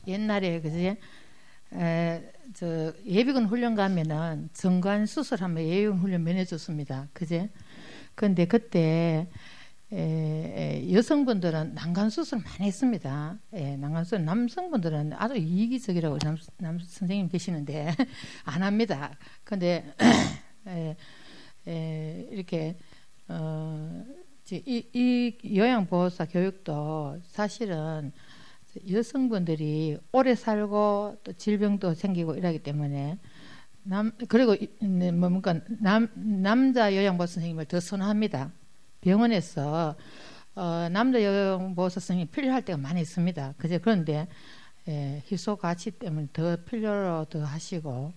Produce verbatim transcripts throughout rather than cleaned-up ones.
옛날에 그지? 에, 저 예비군 훈련 가면은 정관 수술하면 예비군 훈련 면해줬습니다. 그지? 근데 그때 에, 에, 여성분들은 난간 수술 많이 했습니다. 예, 난간 수술 남성분들은 아주 이기적이라고 남, 남 선생님 계시는데 안 합니다. 근데 에, 에, 이렇게 어, 이, 이 요양보호사 교육도 사실은 여성분들이 오래 살고 또 질병도 생기고 이러기 때문에 남 그리고 뭡니까 남 남자 요양보호사 선생님을 더 선호합니다. 병원에서 어, 남자 요양보호사 선생님이 필요할 때가 많이 있습니다. 그제 그런데 예, 희소 가치 때문에 더 필요로 더 하시고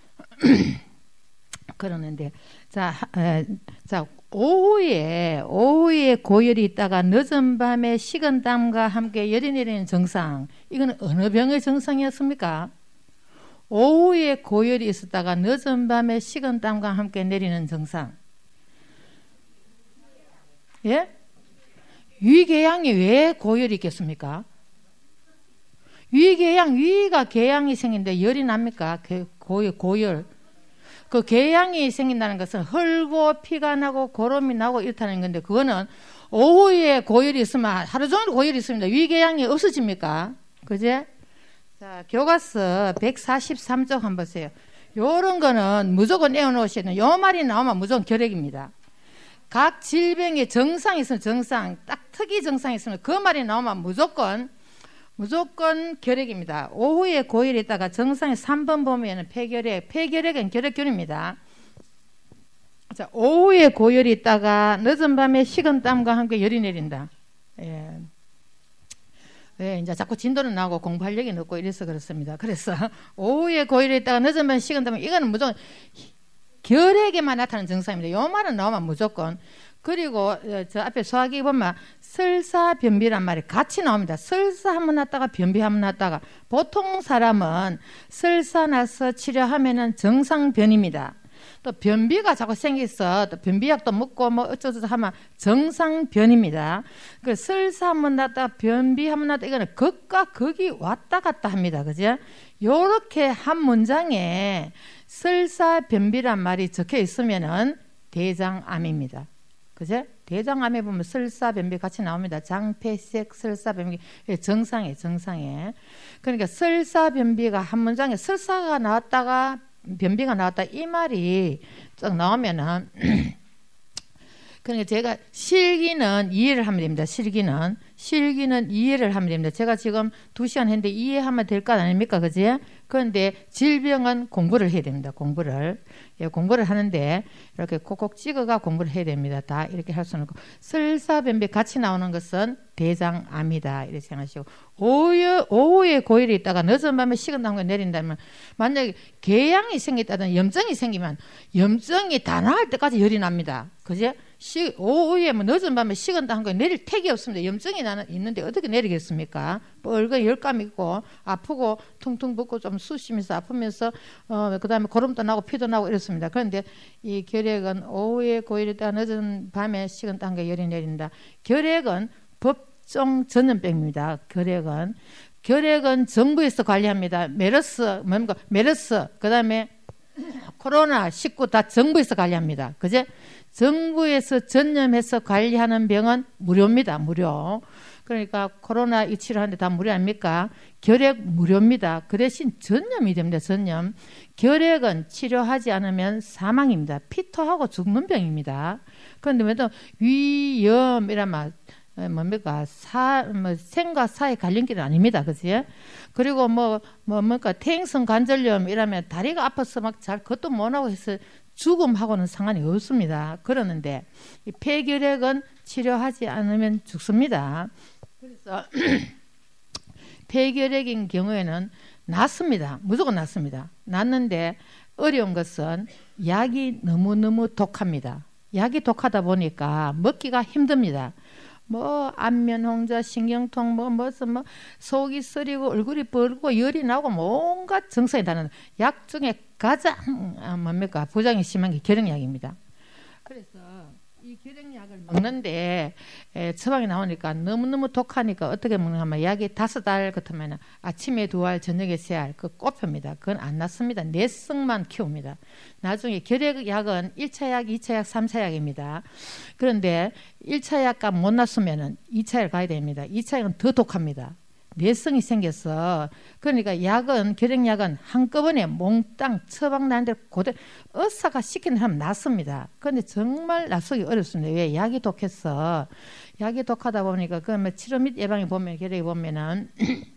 그러는데 자, 에, 자 오후에 오후에 고열이 있다가 늦은 밤에 식은땀과 함께 열이 내리는 증상, 이거는 어느 병의 증상이었습니까? 오후에 고열이 있었다가 늦은 밤에 식은땀과 함께 내리는 증상. 예? 위궤양이 왜 고열이 있겠습니까? 위궤양, 위가 궤양이 생긴데 열이 납니까? 고열, 고열. 그 궤양이 생긴다는 것은 헐고 피가 나고 고름이 나고 이렇다는 건데, 그거는 오후에 고열이 있으면 하루 종일 고열이 있습니다. 위궤양이 없어집니까? 그제? 자, 교과서 백사십삼 쪽 한번 보세요. 요런 거는 무조건 외워놓으셔야 돼요. 요 말이 나오면 무조건 결핵입니다. 각 질병의 정상이 있으면 정상, 딱 특이 정상이 있으면 그 말이 나오면 무조건 무조건 결핵입니다. 오후에 고열이 있다가 정상에 삼 번 보면 폐결핵, 폐결핵은 결핵균입니다. 자, 오후에 고열이 있다가 늦은 밤에 식은땀과 함께 열이 내린다. 예. 예, 이제 자꾸 진도는 나오고 공부할 얘기는 없고 이래서 그렇습니다. 그래서 오후에 고열이 있다가 늦은 밤에 식은땀, 이거는 무조건 결핵에만 나타나는 증상입니다. 요 말은 나오면 무조건. 그리고 저 앞에 소화기 보면 설사 변비란 말이 같이 나옵니다. 설사 한번 났다가 변비 한번 났다가, 보통 사람은 설사 나서 치료하면은 정상변입니다. 또 변비가 자꾸 생겨서 또 변비약도 먹고 뭐 어쩌저쩌 하면 정상변입니다. 그 설사 한번 났다가 변비 한번 났다, 이거는 극과 극이 왔다 갔다 합니다. 그죠? 요렇게 한 문장에 설사 변비란 말이 적혀 있으면은 대장암입니다. 그죠? 대장암에 보면 설사 변비 같이 나옵니다. 장폐색 설사 변비, 정상에 정상에. 그러니까 설사 변비가 한 문장에 설사가 나왔다가 변비가 나왔다, 이 말이 쭉 나오면은 그러니까 제가 실기는 이해를 하면 됩니다. 실기는 실기는 이해를 하면 됩니다. 제가 지금 두 시간 했는데 이해하면 될 것 아닙니까? 그지? 그런데 질병은 공부를 해야 됩니다. 공부를. 예, 공부를 하는데 이렇게 콕콕 찍어가 공부를 해야 됩니다. 다 이렇게 할 수는 없고. 설사변비 같이 나오는 것은 대장암이다, 이렇게 생각하시고, 오후, 오후에 고열이 있다가 늦은 밤에 식은땀이 내린다면, 만약에 궤양이 생겼다든 염증이 생기면 염증이 다 나을 때까지 열이 납니다. 그죠? 시, 오후에 뭐 늦은 밤에 식은땀이 내릴 택이 없습니다. 염증이 나는 있는데 어떻게 내리겠습니까? 뻘건 열감 있고 아프고 퉁퉁 붓고 좀 쑤시면서 아프면서 어, 그 다음에 고름도 나고 피도 나고 이렇습니다. 그런데 이 결핵은 오후에 고열이 있다가 늦은 밤에 식은땀과 열이 내린다. 결핵은 법정 전염병입니다. 결핵은 결핵은 정부에서 관리합니다. 메르스, 뭡니까? 메르스, 그 다음에 코로나 십구 다 정부에서 관리합니다. 그제? 정부에서 전념해서 관리하는 병은 무료입니다. 무료. 그러니까 코로나 이 치료하는데 다 무료 아닙니까? 결핵 무료입니다. 그 대신 전염이 됩니다. 전염. 결핵은 치료하지 않으면 사망입니다. 피토하고 죽는 병입니다. 그런데 왜또 위염이란 말, 뭡니까? 사, 뭐, 생과 사의 갈림길은 아닙니다. 그지? 그리고 뭐, 뭐, 뭡니까? 퇴행성 관절염 이라면 다리가 아파서 막 잘 그것도 못하고 해서 죽음하고는 상관이 없습니다. 그러는데, 이 폐결핵은 치료하지 않으면 죽습니다. 그래서, 폐결핵인 경우에는 낫습니다. 무조건 낫습니다. 낫는데, 어려운 것은 약이 너무너무 독합니다. 약이 독하다 보니까 먹기가 힘듭니다. 뭐 안면홍조, 신경통, 뭐 무슨 뭐 속이 쓰리고 얼굴이 붉고 열이 나고 뭐 온갖 증상이 다는 약 중에 가장 아, 뭡니까 부작용이 심한 게 결핵약입니다. 그래서 이 결핵약을 먹는데 에, 처방이 나오니까 너무너무 독하니까 어떻게 먹는가 하면 약이 다섯 알 같으면 아침에 두 알 저녁에 세 알 그 꼽힙니다. 그건 안 낫습니다. 내성만 키웁니다. 나중에 결핵약은 일 차 약, 이 차 약, 삼 차 약입니다. 그런데 일 차 약값 못 났으면 이 차 약 가야 됩니다. 이 차 약은 더 독합니다. 내성이 생겨서 그러니까 약은 결핵약은 한꺼번에 몽땅 처방 나는데 고대 의사가 시키는 하면 낫습니다. 그런데 정말 낫기 어렵습니다. 왜? 약이 독해서 약이 독하다 보니까 그 치료 및 예방에 보면 결핵에 보면은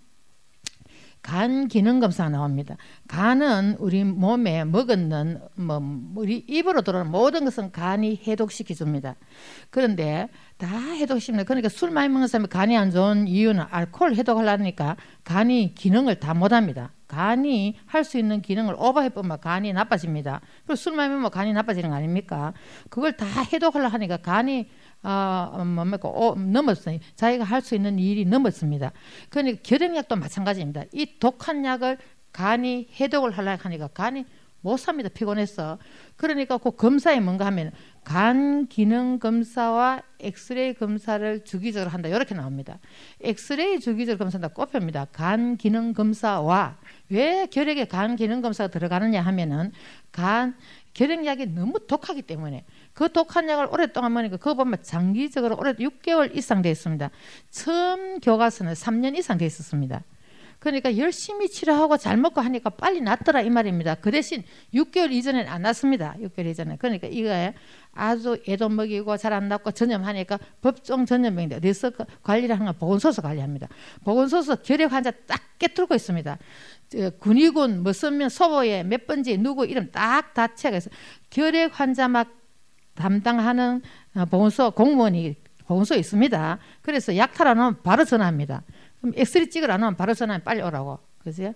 간 기능 검사가 나옵니다. 간은 우리 몸에 먹었는 뭐 우리 입으로 들어오는 모든 것은 간이 해독시켜 줍니다. 그런데 다 해독시킵니다. 그러니까 술 많이 먹는 사람이 간이 안 좋은 이유는 알코올 해독하려니까 간이 기능을 다 못합니다. 간이 할 수 있는 기능을 오버해보면 간이 나빠집니다. 그리고 술 많이 먹으면 간이 나빠지는 거 아닙니까? 그걸 다 해독하려고 하니까 간이 어, 뭡니까? 어, 넘었어요. 자기가 할 수 있는 일이 넘었습니다. 그러니까 결핵약도 마찬가지입니다. 이 독한 약을 간이 해독을 하려고 하니까 간이 못 삽니다. 피곤해서. 그러니까 그 검사에 뭔가 하면 간 기능 검사와 엑스레이 검사를 주기적으로 한다. 이렇게 나옵니다. 엑스레이 주기적으로 검사한다. 꼽힙니다. 간 기능 검사와 왜 결핵에 간 기능 검사가 들어가느냐 하면은 간 결핵약이 너무 독하기 때문에 그 독한 약을 오랫동안 먹으니까 그거 보면 장기적으로 오래 육 개월 이상 돼 있습니다. 처음 교과서는 삼 년 이상 돼 있었습니다. 그러니까 열심히 치료하고 잘 먹고 하니까 빨리 낫더라 이 말입니다. 그 대신 육 개월 이전에는 안 낫습니다. 육 개월 이전에. 그러니까 이거에 아주 애도 먹이고 잘 안 낫고 전염하니까 법정 전염병인데 어디서 관리를 하는 건 보건소에서 관리합니다. 보건소에서 결핵 환자 딱 깨뚫고 있습니다. 군의군 무슨 소보에 몇 번째 누구 이름 딱 다 체크해서 결핵 환자 막 담당하는 보건소 공무원이 보건소에 있습니다. 그래서 약 타러 놓으면 바로 전화합니다. 그럼 엑스레이 찍으러 안 오면 바로 전화하면 빨리 오라고. 그죠?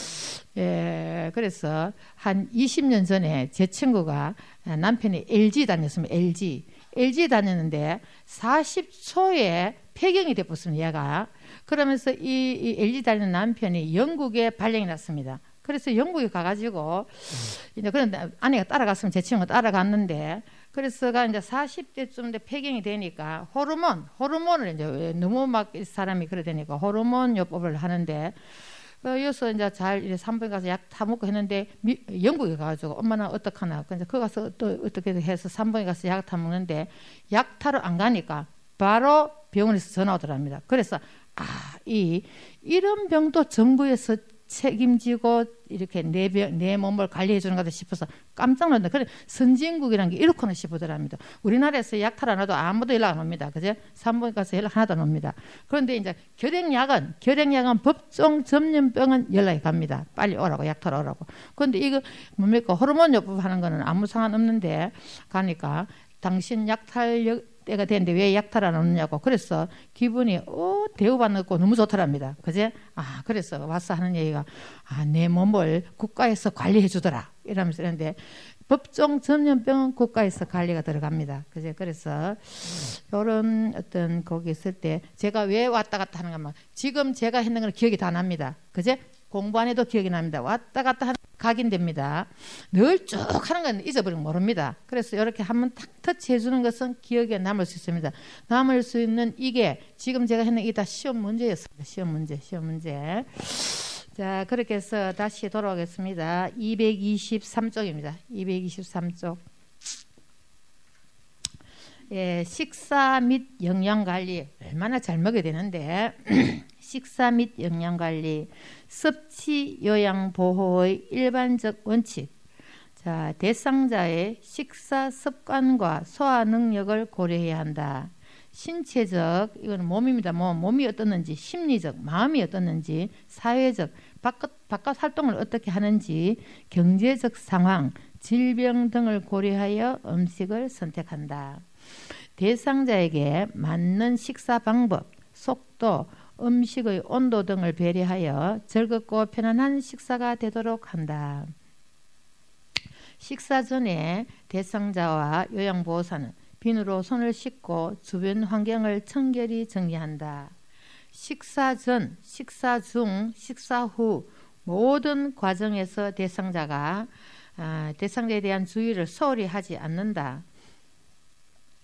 예, 그래서 한 이십 년 전에 제 친구가 남편이 엘지 다녔습니다. 엘지. 엘지 다녔는데 사십 초에 폐경이 됐었습니다. 얘가. 그러면서 이, 이 엘지 다니는 남편이 영국에 발령이 났습니다. 그래서 영국에 가가지고 이제 그런데 아내가 따라갔으면 제 친구가 따라갔는데 그래서가 이제 사십 대쯤 돼 폐경이 되니까 호르몬, 호르몬을 이제 너무 막 사람이 그래 되니까 호르몬 요법을 하는데 여기서 이제 잘 이제 산부인 가서 약 타 먹고 했는데 미, 영국에 가가지고 엄마는 어떡하나. 그래서 거 가서 또 어떻게 해서 산부인 가서 약 타 먹는데 약 타러 안 가니까 바로 병원에서 전화 오더랍니다. 그래서 아, 이 이런 병도 정부에서 책임지고 이렇게 내, 내 몸을 관리해 주는 거다 싶어서 깜짝 놀랐다. 그래 선진국이라는 게 이렇구나 싶더랍니다. 우리나라에서 약 타러 안 와도 아무도 연락 안 옵니다. 그죠? 산부인 가서 연락 하나도 안 옵니다. 그런데 이제 결핵약은 결핵약은 법정 전염병은 연락이 갑니다. 빨리 오라고 약 타러 오라고. 그런데 이거 뭡니까 호르몬 요법 하는 거는 아무 상관 없는데 가니까 당신 약탈 때가 됐는데 왜 약탈 안 오느냐고. 그래서 기분이 어 대우받고 너무 좋더랍니다. 그제? 아 그래서 와서 하는 얘기가 아, 내 몸을 국가에서 관리해 주더라 이러면서 이런데 법정 전염병은 국가에서 관리가 들어갑니다. 그제? 그래서 이런 어떤 거기 있을 때 제가 왜 왔다 갔다 하는가 하면 지금 제가 했는 건 기억이 다 납니다. 그제? 공부 안 해도 기억이 납니다. 왔다 갔다 하는 각인됩니다. 늘 쭉 하는 건 잊어버리면 모릅니다. 그래서 이렇게 한번 탁 터치해 주는 것은 기억에 남을 수 있습니다. 남을 수 있는 이게 지금 제가 했는 이게 다 시험 문제였습니다. 시험 문제, 시험 문제. 자, 그렇게 해서 다시 돌아오겠습니다. 이백이십삼 쪽입니다. 이백이십삼 쪽. 예, 식사 및 영양관리 얼마나 잘 먹어야 되는데 식사 및 영양관리 섭취 요양보호의 일반적 원칙. 자, 대상자의 식사 습관과 소화 능력을 고려해야 한다. 신체적, 이건 몸입니다. 몸, 몸이 어떻는지, 심리적, 마음이 어떻는지, 사회적, 바깥, 바깥 활동을 어떻게 하는지, 경제적 상황, 질병 등을 고려하여 음식을 선택한다. 대상자에게 맞는 식사 방법, 속도, 음식의 온도 등을 배려하여 즐겁고 편안한 식사가 되도록 한다. 식사 전에 대상자와 요양보호사는 비누로 손을 씻고 주변 환경을 청결히 정리한다. 식사 전, 식사 중, 식사 후 모든 과정에서 대상자가 아, 대상자에 대한 주의를 소홀히 하지 않는다.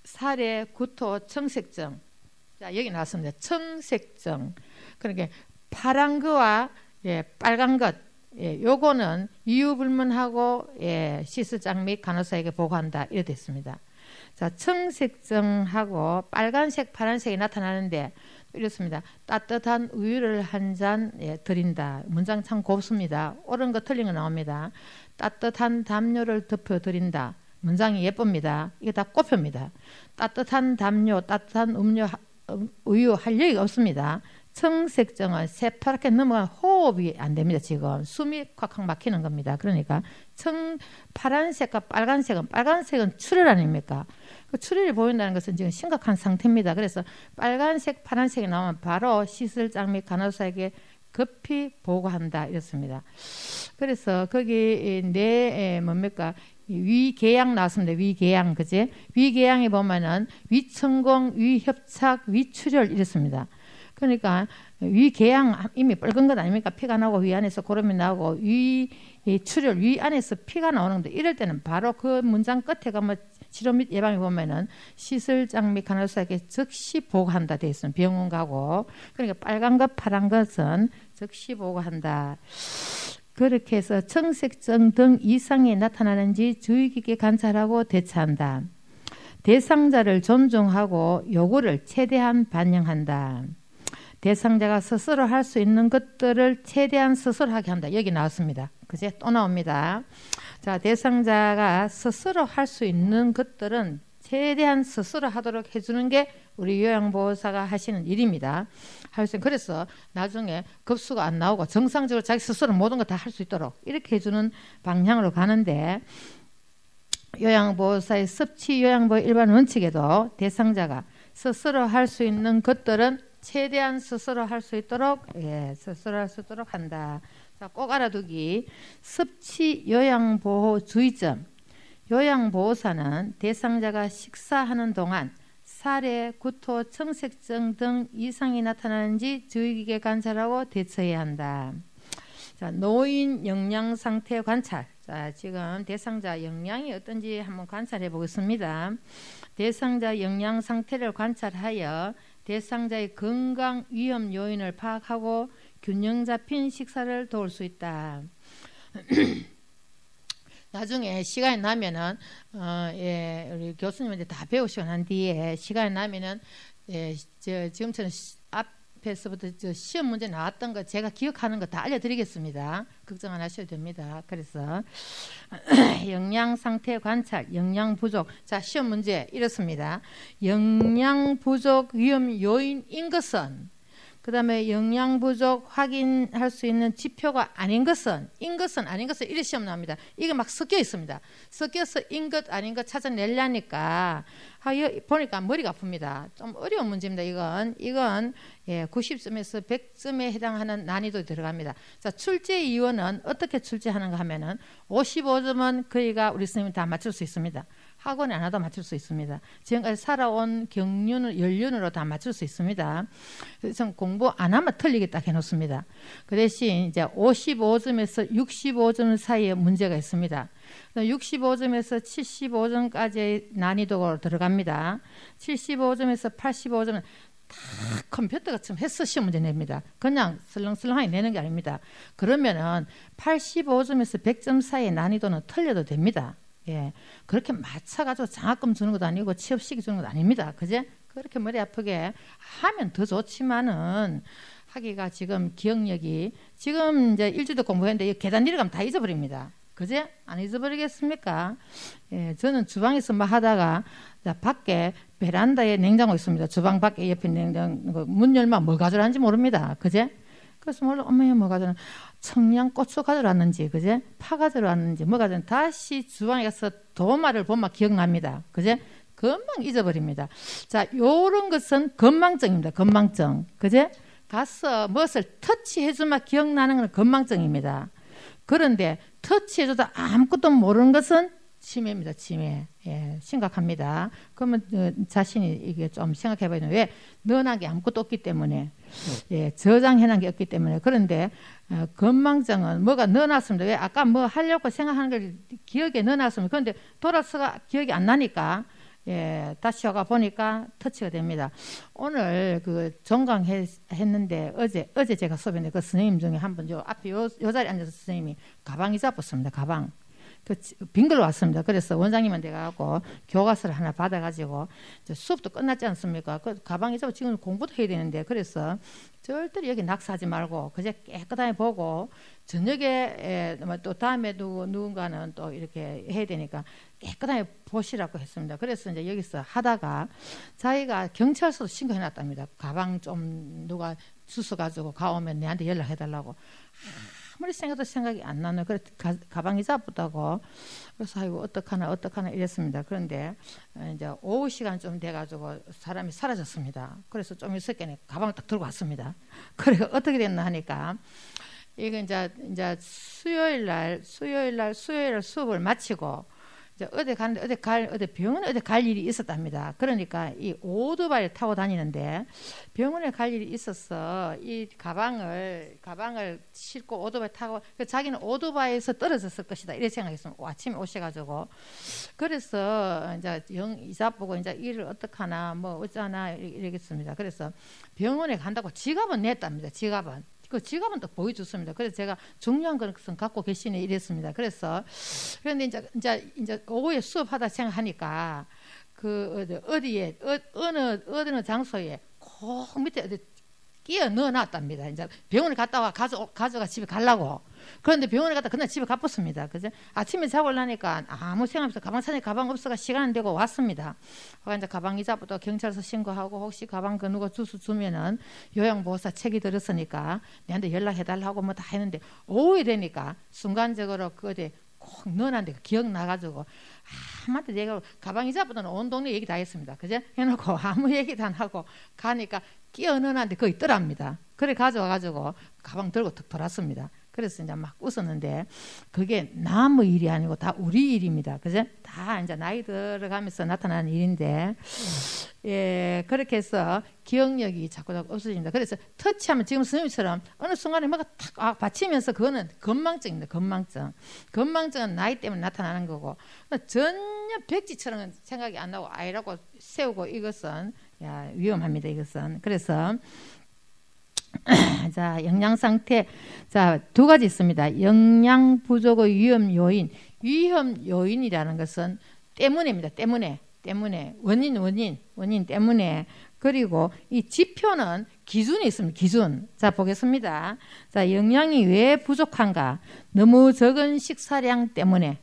살해, 구토, 청색증. 자, 여기 나왔습니다. 청색증. 그러니까 파란 거와 예, 빨간 것, 예, 요거는 이유불문하고 예, 시스장 및 간호사에게 보고한다. 이래 됐습니다. 자, 청색증하고 빨간색, 파란색이 나타나는데 이렇습니다. 따뜻한 우유를 한 잔 예, 드린다. 문장 참 곱습니다. 옳은 거 틀린 거 나옵니다. 따뜻한 담요를 덮여 드린다. 문장이 예쁩니다. 이게 다 꼽힙니다. 따뜻한 담요, 따뜻한 음료, 우유 할 얘기가 없습니다. 청색증은 새파랗게 넘어간 호흡이 안 됩니다. 지금 숨이 콱콱 막히는 겁니다. 그러니까 청 파란색과 빨간색은 빨간색은 출혈 아닙니까? 그 출혈이 보인다는 것은 지금 심각한 상태입니다. 그래서 빨간색, 파란색이 나오면 바로 시술장 및 간호사에게 급히 보고한다 이렇습니다. 그래서 거기 내 뭡니까 위궤양 나왔습니다. 위궤양 그지? 위궤양에 보면은 위천공, 위협착, 위출혈 이렇습니다. 그러니까 위궤양 이미 뻘건 것 아닙니까? 피가 나고 위 안에서 고름이 나고 위 출혈 위 안에서 피가 나오는 건데 이럴 때는 바로 그 문장 끝에 가면 치료 및 예방에 보면은 시설장 및 간호사에게 즉시 보고한다 되어 있습니다. 병원 가고 그러니까 빨간 것 파란 것은 즉시 보고한다. 그렇게 해서 청색증 등 이상이 나타나는지 주의 깊게 관찰하고 대처한다. 대상자를 존중하고 요구를 최대한 반영한다. 대상자가 스스로 할 수 있는 것들을 최대한 스스로 하게 한다. 여기 나왔습니다. 그제 또 나옵니다. 자, 대상자가 스스로 할 수 있는 것들은 최대한 스스로 하도록 해주는 게 우리 요양보호사가 하시는 일입니다. 그래서 나중에 급수가 안 나오고 정상적으로 자기 스스로 모든 거 다 할 수 있도록 이렇게 해주는 방향으로 가는데 요양보호사의 섭취 요양보호 일반 원칙에도 대상자가 스스로 할 수 있는 것들은 최대한 스스로 할 수 있도록 예, 스스로 할 수 있도록 한다. 자, 꼭 알아두기. 섭취 요양보호 주의점. 요양보호사는 대상자가 식사하는 동안 살해, 구토, 청색증 등 이상이 나타나는지 주의 깊게 관찰하고 대처해야 한다. 자, 노인 영양 상태 관찰. 자, 지금 대상자 영양이 어떤지 한번 관찰해 보겠습니다. 대상자 영양 상태를 관찰하여 대상자의 건강 위험 요인을 파악하고 균형 잡힌 식사를 도울 수 있다. 나중에 시간이 나면은 어, 예, 우리 교수님한테 다 배우시고 난 뒤에 시간이 나면은 예, 저 지금처럼 앞에서부터 저 시험 문제 나왔던 거 제가 기억하는 거 다 알려드리겠습니다. 걱정 안 하셔도 됩니다. 그래서 영양 상태 관찰, 영양 부족. 자, 시험 문제 이렇습니다. 영양 부족 위험 요인인 것은 그 다음에 영양 부족 확인할 수 있는 지표가 아닌 것은 인 것은 아닌 것은 이래 시험 나옵니다. 이게 막 섞여 있습니다. 섞여서 인 것 아닌 것 찾아내려니까 아, 보니까 머리가 아픕니다. 좀 어려운 문제입니다. 이건 이건 예, 구십 점에서 백 점에 해당하는 난이도 들어갑니다. 자, 출제 이유는 어떻게 출제하는가 하면은 오십오 점은 거의가 우리 선생님이 다 맞출 수 있습니다. 학원에 안 와도 맞출 수 있습니다. 지금까지 살아온 경륜을 연륜으로 다 맞출 수 있습니다. 그래서 공부 안 하면 틀리겠다 해놓습니다. 그 대신 이제 오십오 점에서 육십오 점 사이에 문제가 있습니다. 육십오 점에서 칠십오 점까지의 난이도가 들어갑니다. 칠십오 점에서 팔십오 점은 다 컴퓨터같이 해서 시험 문제 냅니다. 그냥 슬렁슬렁하게 내는 게 아닙니다. 그러면은 팔십오 점에서 백 점 사이의 난이도는 틀려도 됩니다. 예, 그렇게 맞춰가지고 장학금 주는 것도 아니고 취업시키 주는 것도 아닙니다. 그제? 그렇게 머리 아프게 하면 더 좋지만은 하기가 지금 기억력이 지금 이제 일주일도 공부했는데 계단 내려가면 다 잊어버립니다. 그제? 안 잊어버리겠습니까? 예, 저는 주방에서 막 하다가 밖에 베란다에 냉장고 있습니다. 주방 밖에 옆에 냉장고 문 열면 뭐 가져라는지 모릅니다. 그제? 그래서 몰라 엄마야 뭐 가져라 청양고추 가져왔는지 그제? 파 가져왔는지 뭐 가져왔는지 다시 주방에 가서 도마를 보면 기억납니다. 그제? 금방 잊어버립니다. 자, 요런 것은 건망증입니다. 건망증. 그제? 가서 무엇을 터치해주면 기억나는 건 건망증입니다. 그런데 터치해줘도 아무것도 모르는 것은 치매입니다. 치매. 예, 심각합니다. 그러면 어, 자신이 이게 좀 생각해봐야 돼요. 왜? 넣어놓은 게 아무것도 없기 때문에. 예, 저장해놓은 게 없기 때문에. 그런데 어, 건망증은 뭐가 넣어놨습니다. 왜? 아까 뭐 하려고 생각하는 걸 기억에 넣어놨습니다. 그런데 돌아서가 기억이 안 나니까 예, 다시 와가 보니까 터치가 됩니다. 오늘 그 종강했는데 어제 어제 제가 수업했는데 그 선생님 중에 한 분 요 앞에 요, 요 자리에 앉아서 선생님이 가방이 잡았습니다. 가방. 그 빈 걸로 왔습니다. 그래서 원장님한테 가고 교과서를 하나 받아가지고 수업도 끝났지 않습니까? 그 가방이 잡아 지금 공부도 해야 되는데 그래서 절대로 여기 낙서하지 말고 그저 깨끗하게 보고 저녁에 또 다음에 누구, 누군가는 또 이렇게 해야 되니까 깨끗하게 보시라고 했습니다. 그래서 이제 여기서 하다가 자기가 경찰서도 신고해 놨답니다. 가방 좀 누가 주워가지고 가오면 내한테 연락해달라고. 아무리 생각도 생각이 안 나는 그래 가, 가방이 잡았다고. 그래서 아이고 어떡하나 어떡하나 이랬습니다. 그런데 이제 오후 시간 좀 돼가지고 사람이 사라졌습니다. 그래서 좀 있었겠네 가방을 딱 들고 왔습니다. 그래 어떻게 됐나 하니까 이거 이제 이제 수요일 날 수요일 날 수요일 날 수업을 마치고 이제 어디 가는데 어디 갈 어디 병원에 어디 갈 일이 있었답니다. 그러니까 이 오토바이를 타고 다니는데 병원에 갈 일이 있어서 이 가방을 가방을 싣고 오토바이 타고 자기는 오토바이에서 떨어졌을 것이다 이렇게 생각했습니다. 아침에 오셔가지고 그래서 이제 영 이사 보고 이제 일을 어떡하나 뭐 어쩌나 이러겠습니다. 그래서 병원에 간다고 지갑은 냈답니다. 지갑은. 그 지갑은 또 보여줬습니다. 그래서 제가 중요한 것은 갖고 계시네 이랬습니다. 그래서 그런데 이제 이제 이제 오후에 수업하다 생각하니까 그 어디 어디에 어, 어느 어느 장소에 꼭 밑에 어디 끼어 넣어놨답니다. 이제 병원에 갔다 와 가져 가져가 집에 가려고. 그런데 병원에 갔다 그날 집에 가봤습니다. 그죠? 아침에 자고 나니까 아무 생각 없어 가방 사니 가방 없어가 시간은 되고 왔습니다. 이제 가방 잊어부터 경찰서 신고하고 혹시 가방 그 누가 주소 주면은 요양보호사 책이 들었으니까 내한테 연락해달라고 뭐 다 했는데 오후에 되니까 순간적으로 그 어디 꼭 넣어놨는데 기억나가지고 아무한테 내가 가방 잊어부터는 온 동네 얘기 다 했습니다. 그죠? 해놓고 아무 얘기도 안 하고 가니까 끼어 넣어놨는데 그거 있더랍니다. 그래 가져와가지고 가방 들고 툭 돌았습니다. 그래서 이제 막 웃었는데 그게 남의 일이 아니고 다 우리 일입니다. 그죠? 다 이제 나이 들어가면서 나타나는 일인데 예 그렇게 해서 기억력이 자꾸 자꾸 없어집니다. 그래서 터치하면 지금 선생님처럼 어느 순간에 뭐가 탁 아, 받치면서 그거는 건망증입니다. 건망증. 건망증은 나이 때문에 나타나는 거고 전혀 백지처럼 생각이 안 나고 아이라고 세우고 이것은 야, 위험합니다. 이것은. 그래서 자, 영양 상태. 자, 두 가지 있습니다. 영양 부족의 위험 요인. 위험 요인이라는 것은 때문에입니다. 때문에. 때문에. 원인, 원인. 원인 때문에. 그리고 이 지표는 기준이 있습니다. 기준. 자, 보겠습니다. 자, 영양이 왜 부족한가? 너무 적은 식사량 때문에.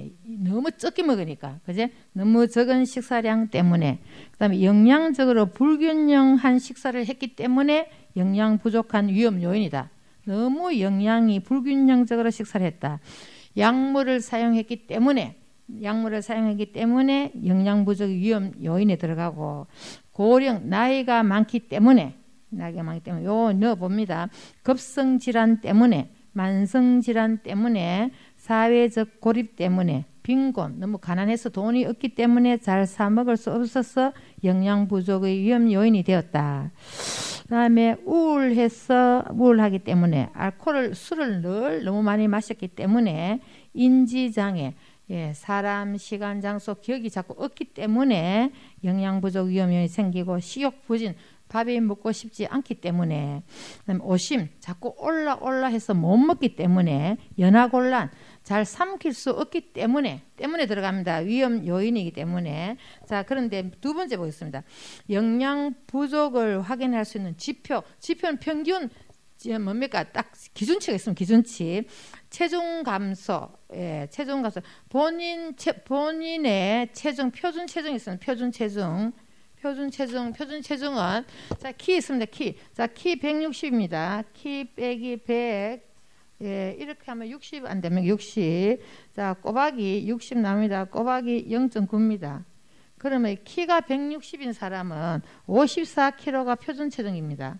너무 적게 먹으니까. 그제? 너무 적은 식사량 때문에. 그 다음에 영양적으로 불균형한 식사를 했기 때문에 영양 부족한 위험 요인이다. 너무 영양이 불균형적으로 식사를 했다. 약물을 사용했기 때문에 약물을 사용했기 때문에 영양 부족 위험 요인에 들어가고 고령 나이가 많기 때문에 나이가 많기 때문에 요 넣어 봅니다. 급성 질환 때문에 만성 질환 때문에 사회적 고립 때문에 빈곤 너무 가난해서 돈이 없기 때문에 잘 사 먹을 수 없어서 영양 부족의 위험 요인이 되었다. 그다음에 우울해서 우울하기 때문에 알코올을 술을 늘 너무 많이 마셨기 때문에 인지장애 예, 사람, 시간, 장소, 기억이 자꾸 없기 때문에 영양 부족 위험 요인이 생기고 식욕 부진 밥이 먹고 싶지 않기 때문에 그다음에 오심 자꾸 올라 올라 해서 못 먹기 때문에 연하곤란 잘 삼킬 수 없기 때문에 때문에 들어갑니다. 위험 요인이기 때문에. 자, 그런데 두 번째 보겠습니다. 영양 부족을 확인할 수 있는 지표. 지표는 평균 뭡니까? 딱 기준치가 있으면 기준치. 체중 감소. 예, 체중 감소. 본인 체, 본인의 체중 표준 체중이 있으면 표준 체중. 표준 체중, 표준 체중은 자, 키 있습니다. 키. 자, 키 백육십입니다. 키 빼기 백. 예, 이렇게 하면 육십 안 되면 육십. 자, 꼬박이 육십 나옵니다. 꼬박이 영 점 구입니다. 그러면 키가 백육십인 사람은 오십사 킬로그램가 표준 체중입니다.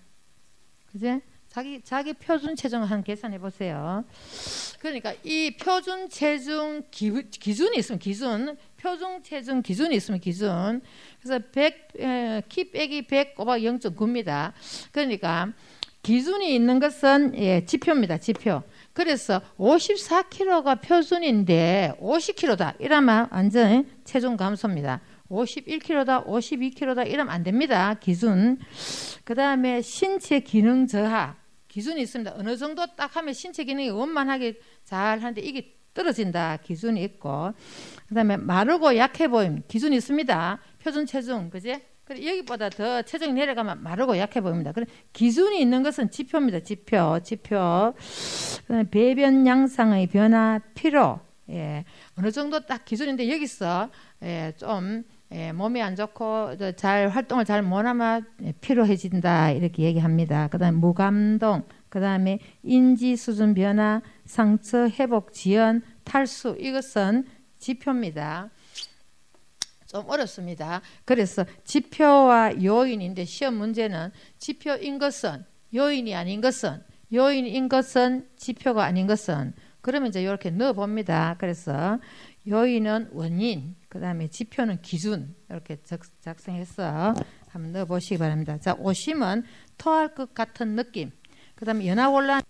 그제? 자기 자기 표준 체중을 한 계산해 보세요. 그러니까 이 표준 체중 기, 기준이 있으면 기준, 표준 체중 기준이 있으면 기준. 그래서 백 에, 키 빼기 백 꼬박 영 점 구입니다. 그러니까 기준이 있는 것은 예, 지표입니다. 지표. 그래서 오십사 킬로그램가 표준인데 오십 킬로그램다. 이러면 완전 체중 감소입니다. 오십일 킬로그램다, 오십이 킬로그램다 이러면 안 됩니다. 기준. 그 다음에 신체 기능 저하. 기준이 있습니다. 어느 정도 딱 하면 신체 기능이 원만하게 잘 하는데 이게 떨어진다. 기준이 있고. 그 다음에 마르고 약해 보임. 기준이 있습니다. 표준 체중. 그지? 그래 여기보다 더 체중이 내려가면 마르고 약해 보입니다. 그래 기준이 있는 것은 지표입니다. 지표. 지표. 그다음에 배변 양상의 변화, 피로. 예. 어느 정도 딱 기준인데 여기서 예, 좀 예, 몸이 안 좋고 잘 활동을 잘 못하면 피로해진다 이렇게 얘기합니다. 그다음에 무감동, 그다음에 인지 수준 변화, 상처 회복 지연, 탈수 이것은 지표입니다. 좀 어렵습니다. 그래서 지표와 요인인데 시험 문제는 지표인 것은 요인이 아닌 것은 요인인 것은 지표가 아닌 것은 그러면 이제 이렇게 넣어 봅니다. 그래서 요인은 원인, 그 다음에 지표는 기준 이렇게 작, 작성해서 한번 넣어 보시기 바랍니다. 자, 오심은 토할 것 같은 느낌. 그 다음에 연하곤란은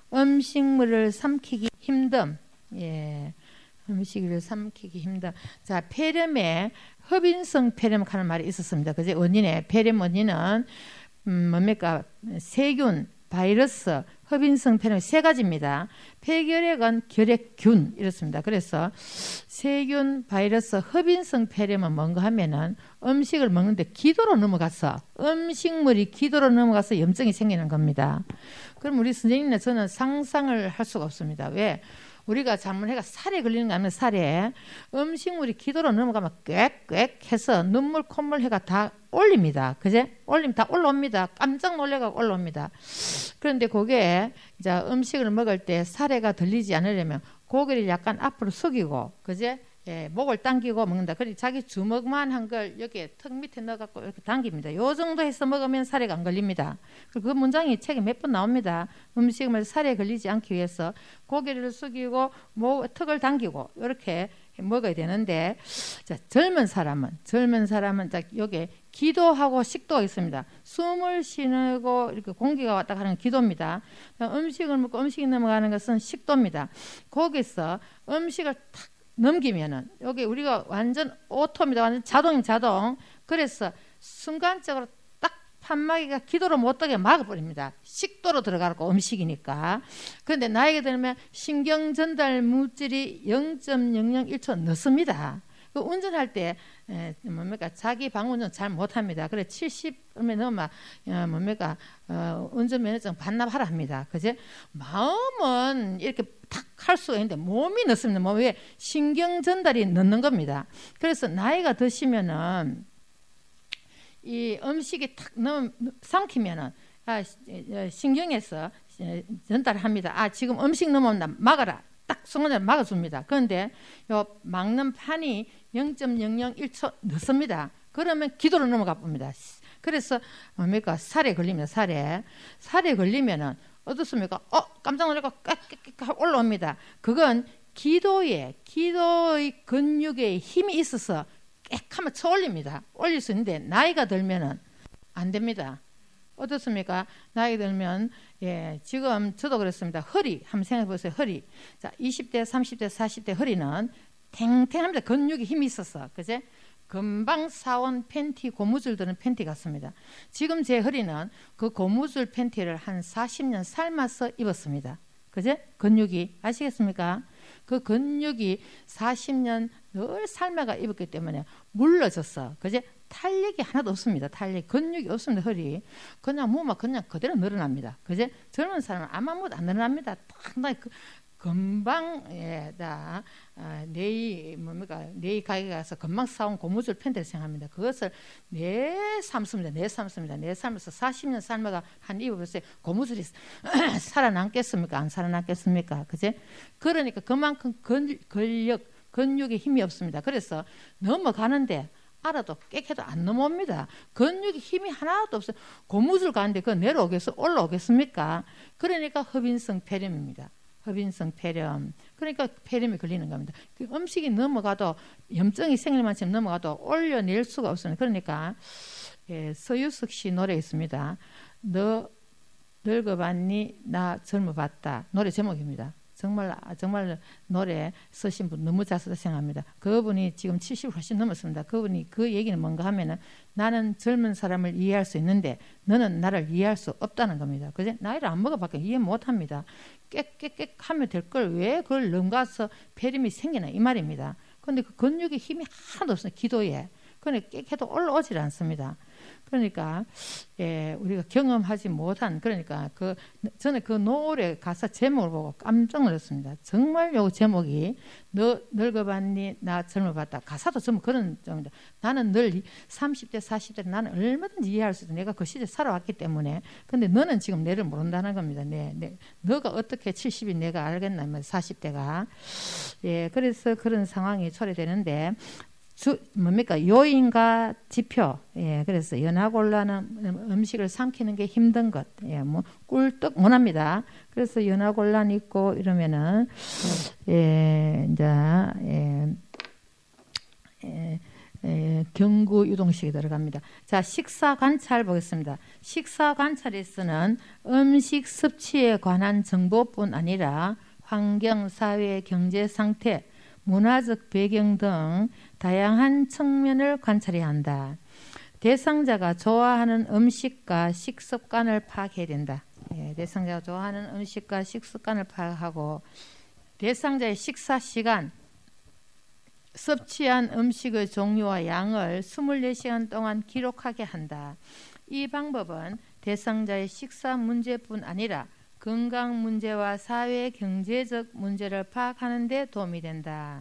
음식물을 삼키기 힘듦. 예, 음식을 삼키기 힘듦. 자, 폐렴에 흡인성 폐렴 하는 말이 있었습니다. 그제 원인에 폐렴 원인은 음, 뭡니까? 세균, 바이러스, 흡인성 폐렴 세 가지입니다. 폐결핵은 결핵균 이렇습니다. 그래서 세균, 바이러스, 흡인성 폐렴은 뭔가 하면은 음식을 먹는데 기도로 넘어가서 음식물이 기도로 넘어가서 염증이 생기는 겁니다. 그럼 우리 선생님은 저는 상상을 할 수가 없습니다. 왜? 우리가 잘못해가 살에 걸리는 거 아니면 살에 음식물이 기도로 넘어가면 꽥꽥 해서 눈물 콧물 해가 다 올립니다. 그제? 올리면 다 올라옵니다. 깜짝 놀래가 올라옵니다. 그런데 그게 이제 음식을 먹을 때 살해가 들리지 않으려면 고개를 약간 앞으로 숙이고 그제? 예, 목을 당기고 먹는다. 그리고 자기 주먹만 한 걸 여기에 턱 밑에 넣어갖고 이렇게 당깁니다. 요 정도 해서 먹으면 살해가 안 걸립니다. 그 문장이 책에 몇 번 나옵니다. 음식을 살해에 걸리지 않기 위해서 고개를 숙이고 목, 턱을 당기고 이렇게 먹어야 되는데 자, 젊은 사람은 젊은 사람은 자, 여기에 기도하고 식도가 있습니다. 숨을 쉬고 이렇게 공기가 왔다 가는 기도입니다. 음식을 먹고 음식이 넘어가는 것은 식도입니다. 거기서 음식을 탁 넘기면은 여기 우리가 완전 오토입니다. 완전 자동임 자동. 그래서 순간적으로 딱 판마기가 기도로 못 들게 막아버립니다. 식도로 들어가고 음식이니까. 그런데 나이가 들면 신경 전달 물질이 영 점 영영일 초 늦습니다. 그 운전할 때 에, 뭡니까 자기 방운전 잘 못합니다. 그래 칠십에 넘으면 어, 뭡니까 어, 운전면허증 반납하라 합니다. 그제 마음은 이렇게 탁 할 수가 있는데 몸이 늦습니다. 몸에 왜 신경 전달이 늦는 겁니다. 그래서 나이가 드시면은 이 음식이 탁 넘 삼키면은 아, 신경에서 전달합니다. 아 지금 음식 넘어온다 막아라. 딱 순간적으로 막아줍니다. 그런데 요 막는 판이 영 점 영영일 초 늦습니다. 그러면 기도로 넘어가 봅니다. 그래서 뭡니까 살에 걸립니다. 살에 살에 걸리면은 어떻습니까? 어 깜짝 놀라고 깍깍깍 올라옵니다. 그건 기도에 기도의 근육에 힘이 있어서 꽥하면 쳐 올립니다. 올릴 수 있는데 나이가 들면은 안 됩니다. 어떻습니까? 나이 들면 예 지금 저도 그렇습니다. 허리 한번 생각해 보세요. 허리 자 이십 대, 삼십 대, 사십 대 허리는 탱탱합니다. 근육이 힘이 있어서 그제 금방 사온 팬티 고무줄 드는 팬티 같습니다. 지금 제 허리는 그 고무줄 팬티를 한 사십 년 삶아서 입었습니다. 그제 근육이 아시겠습니까? 그 근육이 사십 년 늘 삶아가 입었기 때문에 물러졌어. 그제 탄력이 하나도 없습니다. 탄력, 근육이 없습니다. 허리 그냥 뭐만 그냥 그대로 늘어납니다. 그제 젊은 사람은 아무것도 안 늘어납니다. 딱 그, 금방 에다 아, 네이 뭡니까 네이 가게 가서 금방 사온 고무줄 팬티를 생각합니다. 그것을 내 삶습니다. 내 삶습니다. 내 삶에서 사십 년 삶아가 한 입어보세요. 고무줄이 살아남겠습니까? 안 살아남겠습니까? 그제 그러니까 그만큼 근, 근력 근육에 힘이 없습니다. 그래서 넘어가는데 알아도 깨끗해도 안 넘어옵니다. 근육에 힘이 하나도 없어요. 고무줄 가는데 그거 내려오겠어? 올라오겠습니까? 그러니까 흡인성 폐렴입니다. 흡인성 폐렴. 그러니까 폐렴이 걸리는 겁니다. 그 음식이 넘어가도 염증이 생길 만큼 넘어가도 올려낼 수가 없습니다. 그러니까 예, 서유석 씨 노래 있습니다. 너 늙어봤니? 나 젊어봤다. 노래 제목입니다. 정말 정말 노래 쓰신 분 너무 잘 쓰다 생각합니다. 그분이 지금 칠십 훨씬 넘었습니다. 그분이 그 얘기는 뭔가 하면은 나는 젊은 사람을 이해할 수 있는데 너는 나를 이해할 수 없다는 겁니다. 그제 나이를 안 먹어밖에 이해 못합니다. 깨깨깨 하면 될 걸 왜 그걸 넘가서 폐렴이 생기나 이 말입니다. 그런데 그 근육에 힘이 하나도 없어요. 기도에. 그러니까 깨깨도 올라오질 않습니다. 그러니까 예, 우리가 경험하지 못한 그러니까 그 저는 그 노래 가사 제목을 보고 깜짝 놀랐습니다. 정말 요 제목이 너 늙어봤니 나 젊어봤다. 가사도 전부 그런 점입니다. 나는 늘 삼십 대 사십 대 나는 얼마든지 이해할 수 있다. 내가 그 시대에 살아왔기 때문에. 근데 너는 지금 내를 모른다는 겁니다. 네, 네. 너가 어떻게 칠십이 내가 알겠나 사십 대가. 예, 그래서 그런 상황이 초래되는데 주, 뭡니까? 요인과 지표. 예, 그래서 연하곤란은 음식을 삼키는 게 힘든 것. 예, 뭐, 꿀떡 못합니다. 그래서 연하곤란 있고 이러면은, 예, 이제, 예, 예, 예, 경구 유동식이 들어갑니다. 자, 식사 관찰 보겠습니다. 식사 관찰에서는 음식 섭취에 관한 정보뿐 아니라 환경, 사회, 경제 상태, 문화적 배경 등 다양한 측면을 관찰해야 한다. 대상자가 좋아하는 음식과 식습관을 파악해야 된다. 예, 대상자가 좋아하는 음식과 식습관을 파악하고 대상자의 식사 시간, 섭취한 음식의 종류와 양을 이십사 시간 동안 기록하게 한다. 이 방법은 대상자의 식사 문제뿐 아니라 건강 문제와 사회 경제적 문제를 파악하는 데 도움이 된다.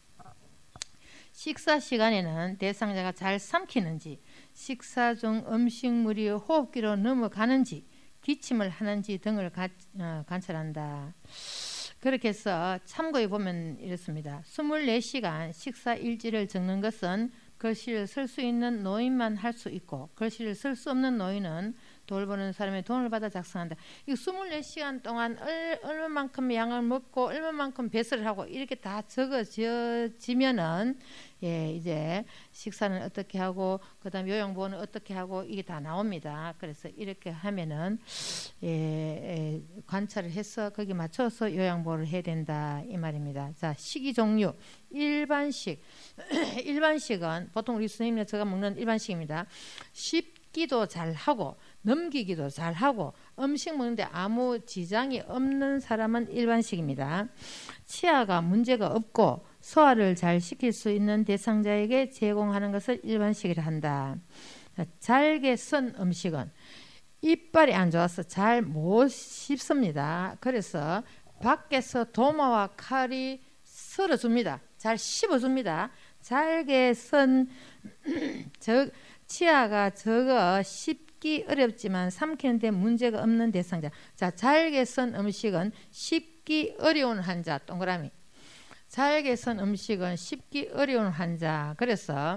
식사 시간에는 대상자가 잘 삼키는지, 식사 중 음식물이 호흡기로 넘어가는지, 기침을 하는지 등을 가, 어, 관찰한다. 그렇게 해서 참고해 보면 이렇습니다. 이십사 시간 식사 일지를 적는 것은 글씨를 쓸 수 있는 노인만 할 수 있고 글씨를 쓸 수 없는 노인은 돌보는 사람의 돈을 받아 작성한다. 이 이십사 시간 동안 얼, 얼마만큼 양을 먹고 얼마만큼 배설을 하고 이렇게 다 적어지면은 예, 이제 식사는 어떻게 하고 그다음 요양보호는 어떻게 하고 이게 다 나옵니다. 그래서 이렇게 하면은 예, 예, 관찰을 해서 거기 맞춰서 요양보호를 해야 된다 이 말입니다. 자, 식이 종류 일반식 일반식은 보통 우리 선생님이나 제가 먹는 일반식입니다. 씹기도 잘하고 넘기기도 잘하고 음식 먹는데 아무 지장이 없는 사람은 일반식입니다. 치아가 문제가 없고 소화를 잘 시킬 수 있는 대상자에게 제공하는 것을 일반식이라 한다. 잘게 썬 음식은 이빨이 안 좋아서 잘 못 씹습니다. 그래서 밖에서 도마와 칼이 썰어줍니다. 잘 씹어줍니다. 잘게 썬 저, 치아가 적어 씹기 어렵지만 삼키는데 문제가 없는 대상자. 자, 잘게 썬 음식은 씹기 어려운 환자. 동그라미. 잘게 썬 음식은 씹기 어려운 환자. 그래서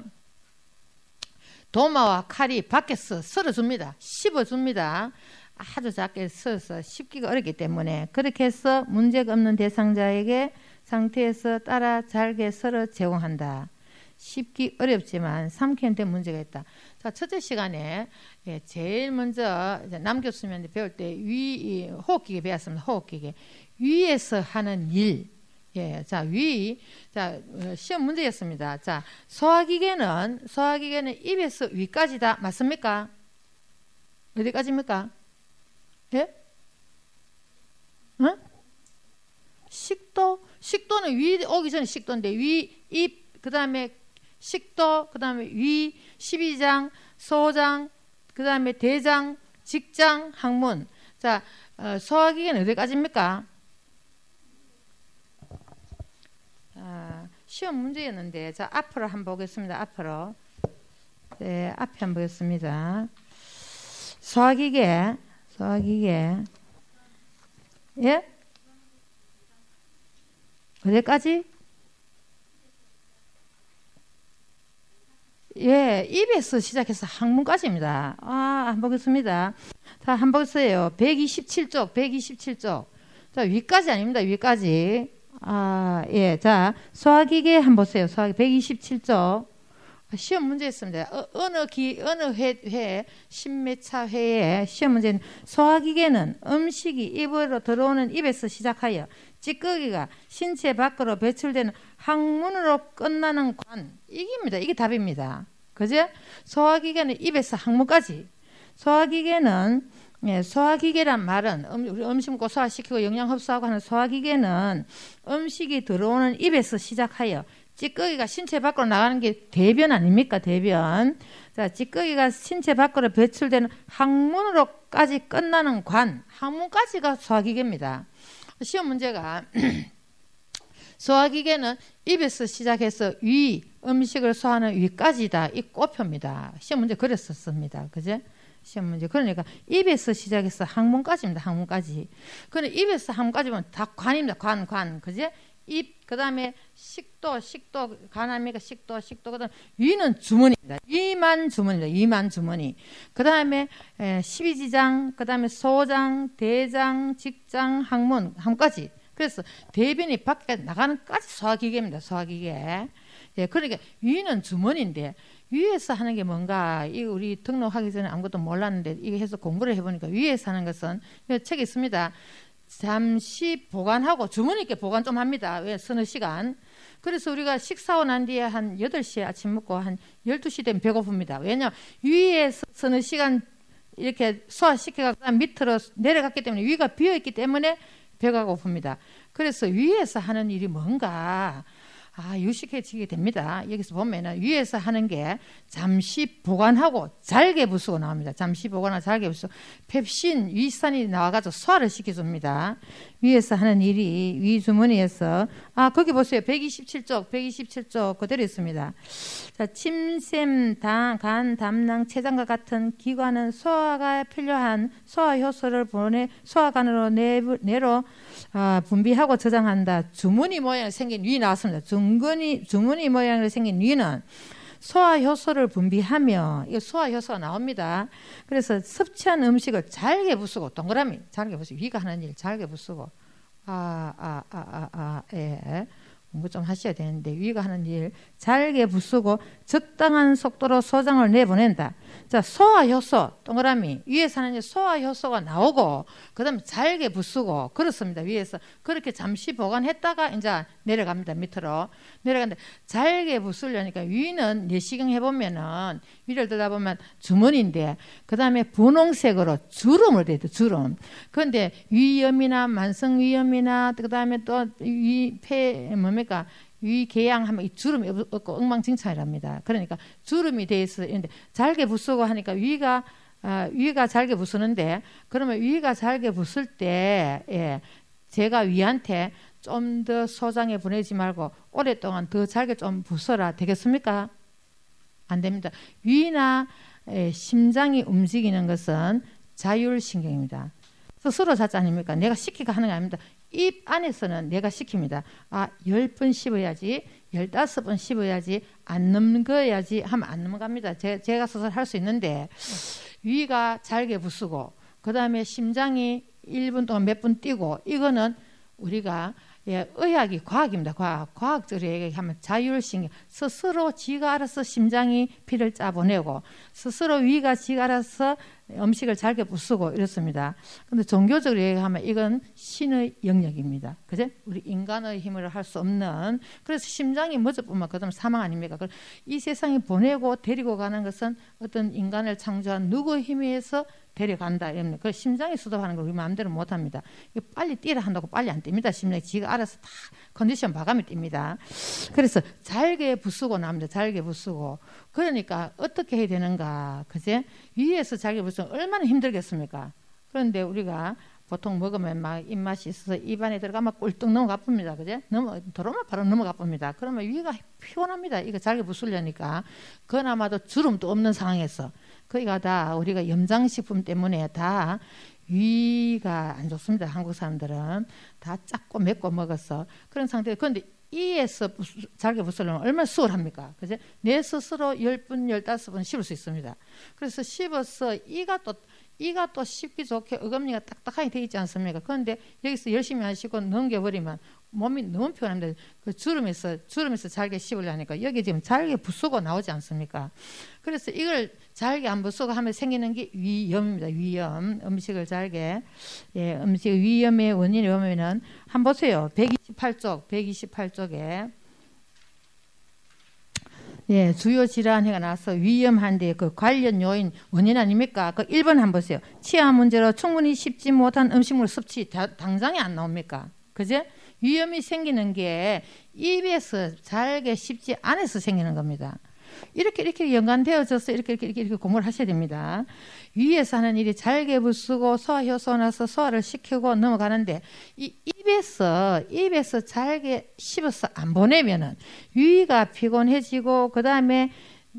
도마와 칼이 밖에서 썰어줍니다. 씹어줍니다. 아주 작게 썰어서 씹기가 어렵기 때문에 그렇게 해서 문제가 없는 대상자에게 상태에서 따라 잘게 썰어 제공한다. 씹기 어렵지만 삼키는데 문제가 있다. 자, 첫째 시간에 예, 제일 먼저 이제 남 교수님한테 배울 때 위 호흡기계 배웠습니다. 호흡기계 위에서 하는 일. 예, 자, 위, 자, 시험 문제였습니다. 자, 소화기계는, 소화기계는 입에서 위까지다. 맞습니까? 어디까지입니까? 예? 어? 식도? 식도는 위 오기 전에 식도인데, 위, 입, 그 다음에 식도, 그 다음에 위, 십이장, 소장, 그 다음에 대장, 직장, 항문. 자, 어, 소화기계는 어디까지입니까? 아, 시험 문제였는데 자 앞으로 한번 보겠습니다. 앞으로 네 앞에 한번 보겠습니다. 소화기계 소화기계 예 어디까지? 예 입에서 시작해서 항문까지입니다. 아 한번 보겠습니다. 자 한번 보세요. 백이십칠 쪽 백이십칠 쪽 자 위까지 아닙니다. 위까지. 아, 예. 자, 소화기계 한번 보세요. 소화기 백이십칠 쪽. 시험 문제 있습니다. 어, 어느 기 어느 회, 회 십몇 차 회에 시험 문제는 소화기계는 음식이 입으로 들어오는 입에서 시작하여 찌꺼기가 신체 밖으로 배출되는 항문으로 끝나는 관. 이게입니다. 이게 답입니다. 그죠? 소화기계는 입에서 항문까지. 소화기계는 예, 소화기계란 말은 음, 우리 음식 먹고 소화시키고 영양 흡수하고 하는 소화기계는 음식이 들어오는 입에서 시작하여 찌꺼기가 신체 밖으로 나가는 게 대변 아닙니까? 대변. 자, 찌꺼기가 신체 밖으로 배출되는 항문으로까지 끝나는 관. 항문까지가 소화기계입니다. 시험 문제가 소화기계는 입에서 시작해서 위, 음식을 소화하는 위까지다. 이 꼽혀입니다. 시험 문제 그랬었습니다. 그제? 시험 문제. 그러니까 입에서 시작해서 항문까지입니다. 항문까지. 그런데 입에서 항문까지면 다 관입니다. 관, 관. 그제? 입, 그 다음에 식도, 식도, 간합니까? 식도, 식도, 그 다음에 위는 주머니입니다. 위만 주머니입니다. 위만 주머니. 그 다음에 십이지장, 그 다음에 소장, 대장, 직장, 항문, 항문까지. 그래서 대변이 밖에 나가는 까지 소화기계입니다. 소화기계. 예, 그러니까 위는 주머니인데 위에서 하는 게 뭔가, 이 우리 등록하기 전에 아무것도 몰랐는데 이거 해서 공부를 해보니까 위에서 하는 것은 책에 있습니다. 잠시 보관하고 주머니께 보관 좀 합니다. 왜? 서너 시간. 그래서 우리가 식사하고 난 뒤에 한 여덟 시에 아침 먹고 한 열두 시 되면 배고픕니다. 왜냐하면 위에서 서너 시간 이렇게 소화시켜서 밑으로 내려갔기 때문에 위가 비어있기 때문에 배가 고픕니다. 그래서 위에서 하는 일이 뭔가 아, 유식해지게 됩니다. 여기서 보면은 위에서 하는 게 잠시 보관하고 잘게 부수고 나옵니다. 잠시 보관하고 잘게 부수고 펩신, 위산이 나와가지고 소화를 시켜줍니다. 위에서 하는 일이 위 주머니에서 아, 거기 보세요. 백이십칠 쪽, 백이십칠 쪽 그대로 있습니다. 자, 침샘, 당, 간, 담낭, 췌장과 같은 기관은 소화가 필요한 소화 효소를 보내 소화관으로 내, 내로 아, 분비하고 저장한다. 주머니 모양이 생긴 위 나왔습니다. 중근이, 주머니 모양으로 생긴 위는 소화 효소를 분비하며 이 소화 효소가 나옵니다. 그래서 섭취한 음식을 잘게 부수고 동그라미 잘게 부수고 위가 하는 일 잘게 부수고 아, 아, 아, 아, 아, 예. 공부 좀 하셔야 되는데 위가 하는 일 잘게 부수고 적당한 속도로 소장을 내보낸다. 자, 소화효소 동그라미 위에서 하는 일 소화효소가 나오고 그 다음에 잘게 부수고 그렇습니다. 위에서 그렇게 잠시 보관했다가 이제 내려갑니다. 밑으로 내려가는데 잘게 부수려니까 위는 내시경 해보면은 위를 들여다보면 주머니인데 그 다음에 분홍색으로 주름을 대도 주름. 그런데 위염이나 만성위염이나 그 다음에 또 위폐 뭡니까 위궤양하면 이 주름이 없고 엉망진창이랍니다. 그러니까 주름이 돼 있어 있는데 잘게 부수고 하니까 위가 아, 위가 잘게 부수는데 그러면 위가 잘게 부술 때 예, 제가 위한테 좀 더 소장에 보내지 말고 오랫동안 더 잘게 좀 부숴라 되겠습니까? 안 됩니다. 위나 에, 심장이 움직이는 것은 자율신경입니다. 스스로 자체 아닙니까? 내가 시키가 하는 게 아닙니다. 입 안에서는 내가 시킵니다. 아, 열 번 씹어야지, 열다섯 번 씹어야지, 안 넘겨야지 하면 안 넘어갑니다. 제, 제가 스스로 할 수 있는데 위가 잘게 부수고 그 다음에 심장이 일 분 동안 몇 분 뛰고 이거는 우리가 예, 의학이 과학입니다. 과학. 과학적으로 얘기하면 자율신경. 스스로 지가 알아서 심장이 피를 짜보내고 스스로 위가 지가 알아서 음식을 잘게 부수고 이렇습니다. 근데 종교적으로 얘기하면 이건 신의 영역입니다. 그죠? 우리 인간의 힘으로 할 수 없는. 그래서 심장이 멎어보면 그다음 사망 아닙니까? 이 세상에 보내고 데리고 가는 것은 어떤 인간을 창조한 누구의 힘에 의해서 데려간다. 그 심장이 수도하는 걸 우리 마음대로 못합니다. 빨리 뛰라 한다고 빨리 안 뜁니다. 심장이 지가 알아서 다 컨디션 봐가며 뜁니다. 그래서 잘게 부수고 납니다. 잘게 부수고. 그러니까 어떻게 해야 되는가. 그제? 위에서 잘게 부수면 얼마나 힘들겠습니까? 그런데 우리가 보통 먹으면 막 입맛이 있어서 입안에 들어가면 꿀떡 넘어가 봅니다. 그제? 넘어, 들어오면 바로 넘어가 봅니다. 그러면 위가 피곤합니다. 이거 잘게 부수려니까. 그나마도 주름도 없는 상황에서. 거기가 다 우리가 염장식품 때문에 다 위가 안 좋습니다. 한국 사람들은 다 작고 맵고 먹어서 그런 상태. 그런데 이에서 부수, 잘게 부수려면 얼마나 수월합니까? 그죠? 내 스스로 열 분, 열다섯 번 씹을 수 있습니다. 그래서 씹어서 이가 또 이가 또 씹기 좋게 어금니가 딱딱하게 되어 있지 않습니까? 그런데 여기서 열심히 하시고 넘겨버리면 몸이 너무 피곤한데 그 주름에서 주름에서 잘게 씹으려니까 여기 지금 잘게 부수고 나오지 않습니까? 그래서 이걸 잘게 안 부수고 하면 생기는 게 위염입니다. 위염. 음식을 잘게 예, 음식 위염의 원인이 뭐냐면은 한번 보세요. 백이십팔 쪽 백이십팔 쪽에 예, 주요 질환해가 나서 위험한데 그 관련 요인 원인 아닙니까? 그 일 번 한번 보세요. 치아 문제로 충분히 씹지 못한 음식물 섭취 다, 당장에 안 나옵니까? 그제? 위험이 생기는 게 입에서 잘게 씹지 않아서 생기는 겁니다. 이렇게 이렇게 연관되어져서 이렇게 이렇게 이렇게, 이렇게 공부를 하셔야 됩니다. 위에서 하는 일이 잘게 부수고 소화 효소가 나서 소화를 시키고 넘어가는데 이 입에서 입에서 잘게 씹어서 안 보내면은 위가 피곤해지고 그 다음에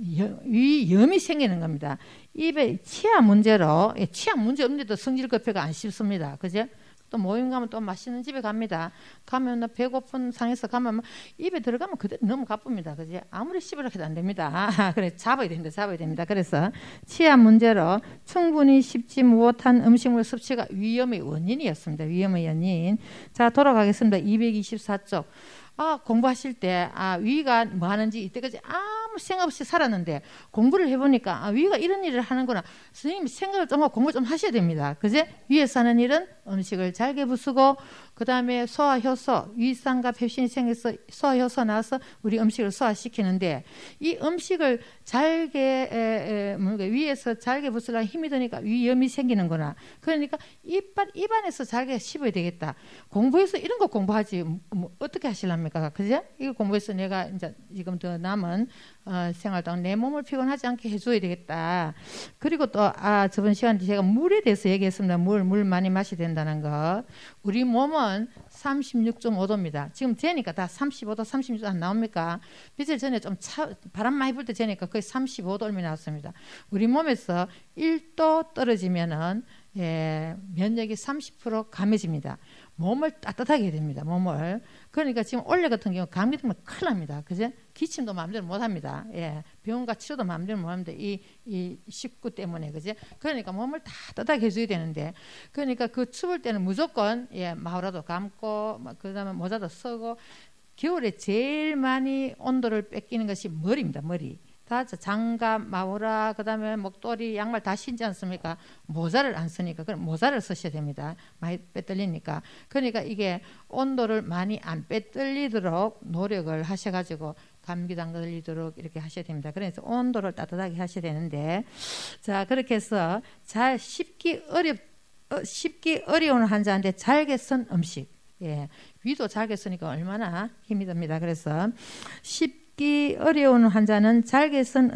위염이 생기는 겁니다. 입에 치아 문제로 치아 문제 없는데도 성질급해가 안 씹습니다. 그죠? 또 모임 가면 또 맛있는 집에 갑니다. 가면 배고픈 상에서 가면 입에 들어가면 그대로 너무 가쁩니다. 그지? 아무리 씹으라 해도 안 됩니다. 그래 잡아야 됩니다. 잡아야 됩니다. 그래서 치아 문제로 충분히 씹지 못한 음식물 섭취가 위염의 원인이었습니다. 위염의 원인. 자 돌아가겠습니다. 이백이십사 쪽. 아, 공부하실 때, 아, 위가 뭐 하는지 이때까지 아무 생각 없이 살았는데, 공부를 해보니까, 아, 위가 이런 일을 하는구나. 선생님이 생각을 좀 하고 공부 좀 하셔야 됩니다. 그제? 위에서 하는 일은 음식을 잘게 부수고, 그 다음에 소화효소, 위산과 펩신이 생겨서 소화효소 나와서 우리 음식을 소화시키는데, 이 음식을 잘게, 에, 에, 뭔가 위에서 잘게 부수려면 힘이 드니까 위염이 생기는구나. 그러니까 입안, 입안에서 잘게 씹어야 되겠다. 공부해서 이런 거 공부하지, 뭐, 어떻게 하실랍니까? 그죠? 이거 공부해서 내가 이제 지금 더 남은 어, 생활 동안 내 몸을 피곤하지 않게 해줘야 되겠다. 그리고 또 아 저번 시간에 제가 물에 대해서 얘기했습니다. 물, 물 많이 마셔야 된다는 거. 우리 몸은 삼십육 점 오 도입니다. 지금 재니까 다 삼십오 도, 삼십육 도 안 나옵니까? 며칠 전에 좀 차, 바람 많이 불 때 재니까 거의 삼십오 도 얼마 나왔습니다. 우리 몸에서 일 도 떨어지면은 예, 면역이 삼십 퍼센트 감해집니다. 몸을 따뜻하게 해야 됩니다. 몸을. 그러니까 지금 올해 같은 경우 감기 들면 큰일 납니다. 그죠? 기침도 마음대로 못 합니다. 예. 병원과 치료도 마음대로 못 합니다. 이, 이 식구 때문에. 그죠? 그러니까 몸을 다 따뜻하게 해줘야 되는데. 그러니까 그 추울 때는 무조건, 예, 마우라도 감고, 그 다음에 모자도 쓰고, 겨울에 제일 많이 온도를 뺏기는 것이 머리입니다. 머리. 다 장갑, 마우라, 그 다음에 목도리, 양말 다 신지 않습니까? 모자를 안 쓰니까. 그럼 모자를 쓰셔야 됩니다. 많이 빼떨리니까. 그러니까 이게 온도를 많이 안 빼떨리도록 노력을 하셔가지고 감기도 안 걸리도록 이렇게 하셔야 됩니다. 그래서 온도를 따뜻하게 하셔야 되는데, 자, 그렇게 해서 잘 씹기 어렵, 어, 씹기 어려운 환자한테 잘게 쓴 음식. 예. 위도 잘게 쓰니까 얼마나 힘이 듭니다. 그래서 씹 기 어려운 환자는 잘게 쓴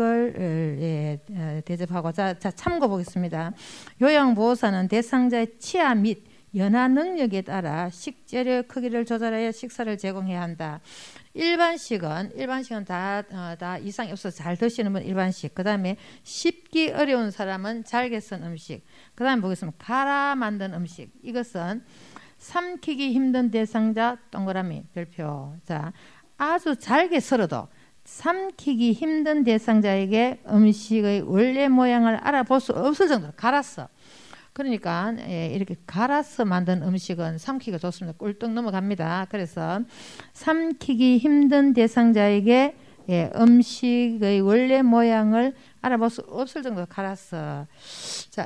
음식을 예, 대접하고 자, 자 참고 보겠습니다. 요양보호사는 대상자의 치아 및 연화 능력에 따라 식재료 크기를 조절하여 식사를 제공해야 한다. 일반식은 일반식은 다, 어, 다 이상이 없어서 잘 드시는 분 일반식. 그 다음에 씹기 어려운 사람은 잘게 쓴 음식. 그 다음에 보겠습니다. 갈아 만든 음식. 이것은 삼키기 힘든 대상자 동그라미 별표. 자. 아주 잘게 썰어도 삼키기 힘든 대상자에게 음식의 원래 모양을 알아볼 수 없을 정도로 갈았어. 그러니까 예, 이렇게 갈아서 만든 음식은 삼키기가 좋습니다. 꿀떡 넘어갑니다. 그래서 삼키기 힘든 대상자에게 예, 음식의 원래 모양을 알아볼 수 없을 정도로 갈았어. 자,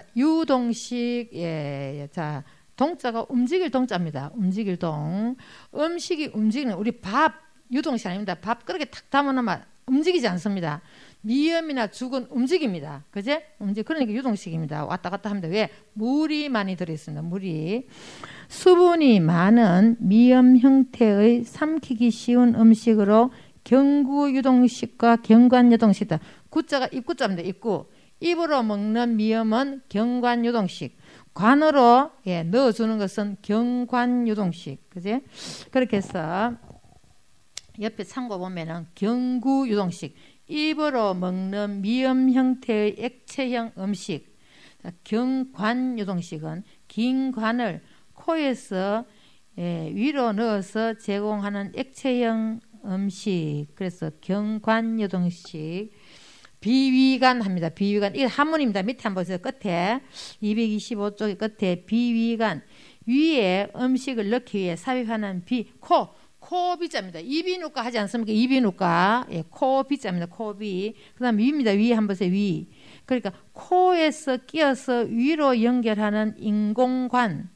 유동식 예, 예, 자 동자가 움직일 동자입니다. 움직일 동. 음식이 움직이는 우리 밥 유동식 아닙니다. 밥 그렇게 탁 담아놓으면 움직이지 않습니다. 미염이나 죽은 움직입니다. 그제? 움직 그러니까 유동식입니다. 왔다 갔다 합니다. 왜? 물이 많이 들어있습니다. 물이. 수분이 많은 미염 형태의 삼키기 쉬운 음식으로 경구 유동식과 경관 유동식이다. 구자가 입구자입니다. 입구. 입으로 먹는 미염은 경관 유동식. 관으로 예, 넣어주는 것은 경관 유동식. 그제? 그렇게 해서 옆에 참고 보면은 경구 유동식, 입으로 먹는 미염 형태의 액체형 음식. 경관 유동식은 긴 관을 코에서 예, 위로 넣어서 제공하는 액체형 음식. 그래서 경관 유동식. 비위간 합니다. 비위간. 이게 한문입니다. 밑에 한번 보세요. 끝에 이백이십오 쪽의 끝에 비위간. 위에 음식을 넣기 위해 삽입하는 비, 코, 코 비자입니다. 이비인후과 하지 않습니까? 이비인후과. 예, 코 비자입니다. 코 비. 그 다음 위입니다. 위 한번 보세요. 위. 그러니까 코에서 끼어서 위로 연결하는 인공관,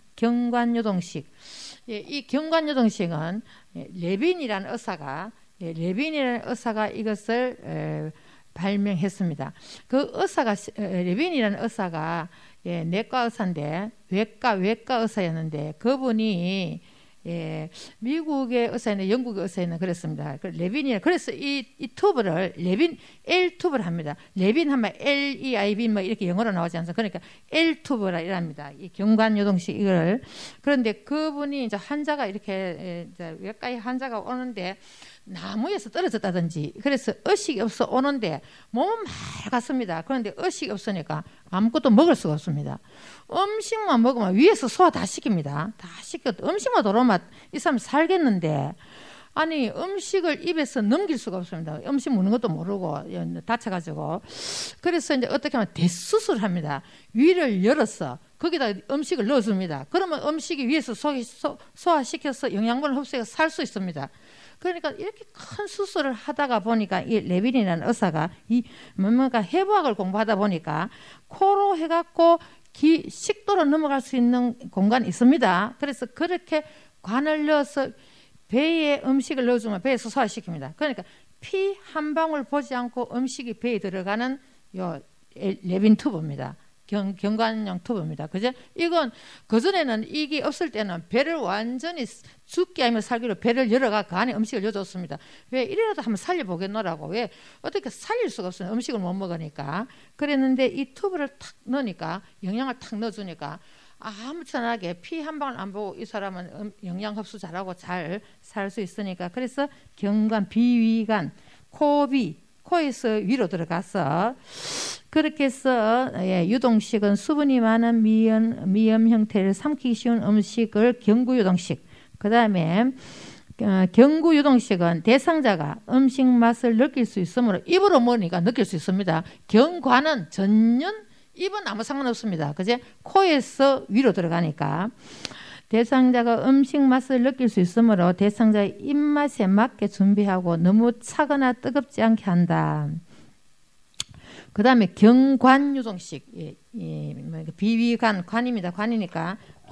경관요동식. 예, 이 경관요동식은 예, 레빈이라는 의사가 예, 레빈이라는 의사가 이것을 에, 발명했습니다. 그 의사가 에, 레빈이라는 의사가 예, 내과 의사인데 외과 외과 의사였는데 그분이 예, 미국의 의사였는데 영국의 의사였는데 그랬습니다. 그 레빈이 그래서 이, 이 튜브를 레빈 L 튜브를 합니다. 레빈 하면 L E I B 뭐 이렇게 영어로 나오지 않습니까? 그러니까 L 튜브라 이랍니다. 이 경관요동식 이걸 그런데 그분이 이제 환자가 이렇게 예, 이제 외과에 환자가 오는데 나무에서 떨어졌다든지 그래서 의식이 없어 오는데 몸은 맑았습니다. 그런데 의식이 없으니까 아무것도 먹을 수가 없습니다. 음식만 먹으면 위에서 소화 다 시킵니다. 다 시켜 음식만 들어오면 이 사람 살겠는데 아니 음식을 입에서 넘길 수가 없습니다. 음식 먹는 것도 모르고 다쳐가지고 그래서 이제 어떻게 하면 대수술을 합니다. 위를 열어서 거기다 음식을 넣어줍니다. 그러면 음식이 위에서 소, 소, 소화시켜서 영양분을 흡수해서 살 수 있습니다. 그러니까 이렇게 큰 수술을 하다가 보니까 이 레빈이라는 의사가 이 뭔가 해부학을 공부하다 보니까 코로 해갖고 기, 식도로 넘어갈 수 있는 공간이 있습니다. 그래서 그렇게 관을 넣어서 배에 음식을 넣어주면 배에서 소화시킵니다. 그러니까 피 한 방울 보지 않고 음식이 배에 들어가는 요 레빈 튜브입니다. 경, 경관용 튜브입니다. 그죠? 이건 그전에는 이게 없을 때는 배를 완전히 죽게 하며 살기로 배를 열어가 그 안에 음식을 넣어줬습니다. 왜 이래라도 한번 살려보겠노라고. 왜 어떻게 살릴 수가 없어요. 음식을 못 먹으니까. 그랬는데 이 튜브를 탁 넣으니까 영양을 탁 넣어주니까 아무튼하게 피 한 방울 안 보고 이 사람은 영양 흡수 잘하고 잘 살 수 있으니까 그래서 경관, 비위관, 코비 코에서 위로 들어가서 그렇게 해서 예, 유동식은 수분이 많은 미연, 미염 형태를 삼키기 쉬운 음식을 경구유동식 그 다음에 어, 경구유동식은 대상자가 음식 맛을 느낄 수 있으므로 입으로 먹으니까 느낄 수 있습니다. 경관은 전혀 입은 아무 상관없습니다. 그제 코에서 위로 들어가니까 대상자가 음식 맛을 느낄 수 있으므로 대상자의 입맛에 맞게 준비하고 너무 차거나 뜨겁지 않게 한다. 그 다음에 경관유동식 예, 예, 비위관 관입니다. 관이니까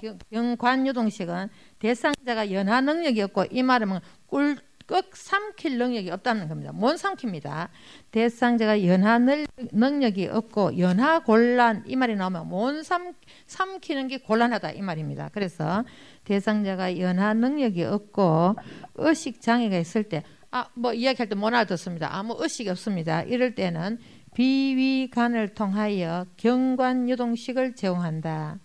경관유동식은 대상자가 연화 능력이 없고 이 말은 꿀 꺽 삼킬 능력이 없다는 겁니다. 못 삼킵니다. 대상자가 연화 능력이 없고 연화 곤란 이 말이 나오면 못 삼, 삼키는 게 곤란하다 이 말입니다. 그래서 대상자가 연화 능력이 없고 의식 장애가 있을 때 아, 뭐 이야기할 때 못 알아듣습니다. 아무 의식이 없습니다. 이럴 때는 비위관을 통하여 경관유동식을 제공한다.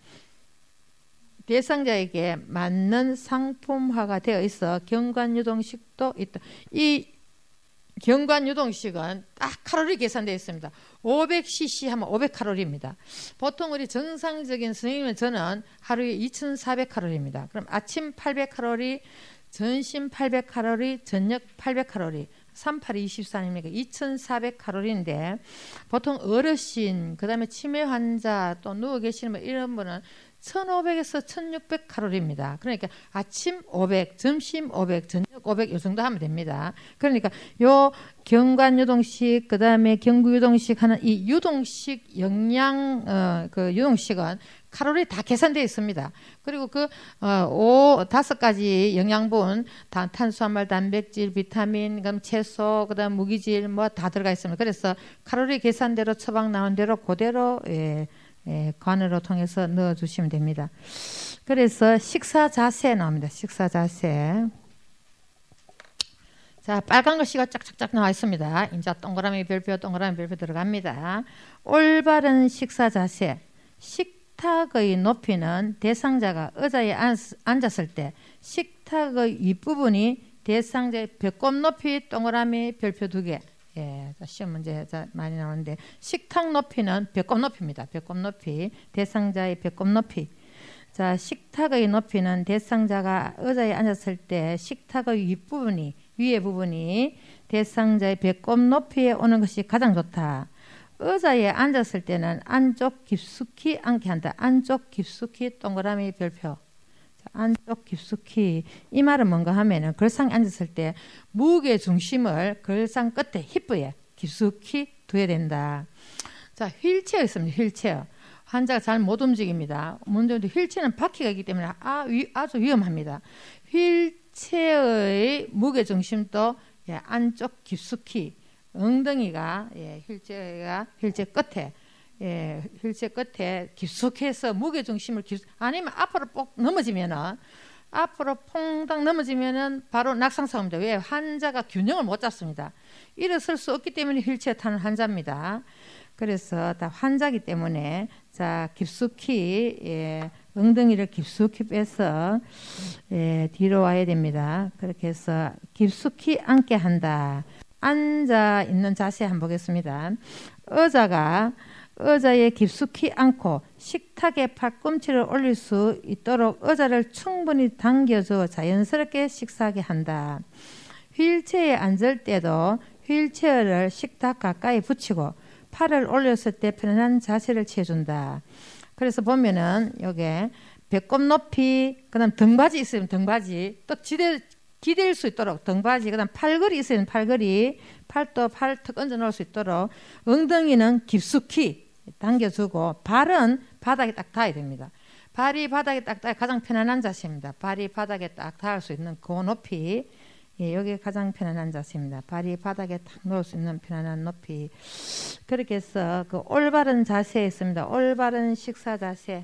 대상자에게 맞는 상품화가 되어 있어 경관유동식도 있다. 이 경관유동식은 딱 칼로리 계산되어 있습니다. 오백 씨씨 하면 오백 칼로리입니다. 보통 우리 정상적인 선생님은 저는 하루에 이천사백 칼로리입니다. 그럼 아침 팔백 칼로리, 점심 팔백 칼로리, 저녁 팔백 칼로리. 삼팔 이십사니까 이천사백 칼로리인데 보통 어르신, 그 다음에 치매 환자 또 누워 계시는 이런 분은 천오백에서 천육백 칼로리입니다. 그러니까 아침 오백, 점심 오백, 저녁 오백 이 정도 하면 됩니다. 그러니까 요 경관유동식 그 다음에 경구유동식 하는 이 유동식 영양 어, 그 유동식은 칼로리 다 계산되어 있습니다. 그리고 그 어, 오 다섯 가지 영양분, 다, 탄수화물, 단백질, 비타민, 그다음 채소, 그다음 무기질 뭐 다 들어가 있습니다. 그래서 칼로리 계산대로 처방 나온 대로 그대로 예, 예, 관으로 통해서 넣어주시면 됩니다. 그래서 식사 자세 나옵니다. 식사 자세. 자, 빨간 글씨가 쫙쫙쫙 나와 있습니다. 이제 동그라미 별표, 동그라미 별표 들어갑니다. 올바른 식사 자세. 식탁의 높이는 대상자가 의자에 앉았을 때 식탁의 윗부분이 대상자의 배꼽 높이 동그라미 별표 두 개. 예, 시험 문제 많이 나오는데 식탁 높이는 배꼽 높이입니다. 배꼽 높이, 대상자의 배꼽 높이. 자, 식탁의 높이는 대상자가 의자에 앉았을 때 식탁의 윗부분이 위에 부분이 대상자의 배꼽 높이에 오는 것이 가장 좋다. 의자에 앉았을 때는 안쪽 깊숙이 앉게 한다. 안쪽 깊숙이 동그라미 별표. 안쪽 깊숙이. 이 말은 뭔가 하면은 걸상에 앉았을 때 무게 중심을 걸상 끝에 힙부에 깊숙이 둬야 된다. 자, 휠체어 있습니다. 휠체어. 환자가 잘 못 움직입니다. 문제도 휠체어는 바퀴가 있기 때문에 아, 위, 아주 위험합니다. 휠체어의 무게 중심도 예, 안쪽 깊숙이 엉덩이가 예, 휠체어가 휠체어 끝에 예, 휠체어 끝에 깊숙해서 무게 중심을 깊숙 아니면 앞으로 꼭 넘어지면은 앞으로 퐁당 넘어지면은 바로 낙상사고입니다. 왜? 환자가 균형을 못 잡습니다. 일어설 수 없기 때문에 휠체어 타는 환자입니다. 그래서 다 환자기 때문에 자 깊숙이 예, 엉덩이를 깊숙이 빼서 예, 뒤로 와야 됩니다. 그렇게 해서 깊숙이 앉게 한다. 앉아 있는 자세 한번 보겠습니다. 의자가 의자에 깊숙이 앉고 식탁에 팔꿈치를 올릴 수 있도록 의자를 충분히 당겨줘 자연스럽게 식사하게 한다. 휠체어에 앉을 때도 휠체어를 식탁 가까이 붙이고 팔을 올렸을 때 편안한 자세를 취해준다. 그래서 보면은 요게 배꼽 높이, 그 다음 등받이 있으면 등받이, 또 기대, 기댈 수 있도록 등받이, 그 다음 팔걸이 있으면 팔걸이, 팔도 팔턱 얹어 놓을 수 있도록 엉덩이는 깊숙이 당겨주고 발은 바닥에 딱 닿아야 됩니다. 발이 바닥에 딱 닿아야 가장 편안한 자세입니다. 발이 바닥에 딱 닿을 수 있는 그 높이, 예, 여기 가장 편안한 자세입니다. 발이 바닥에 딱 놓을 수 있는 편안한 높이. 그렇게 해서 그 올바른 자세에 있습니다. 올바른 식사 자세.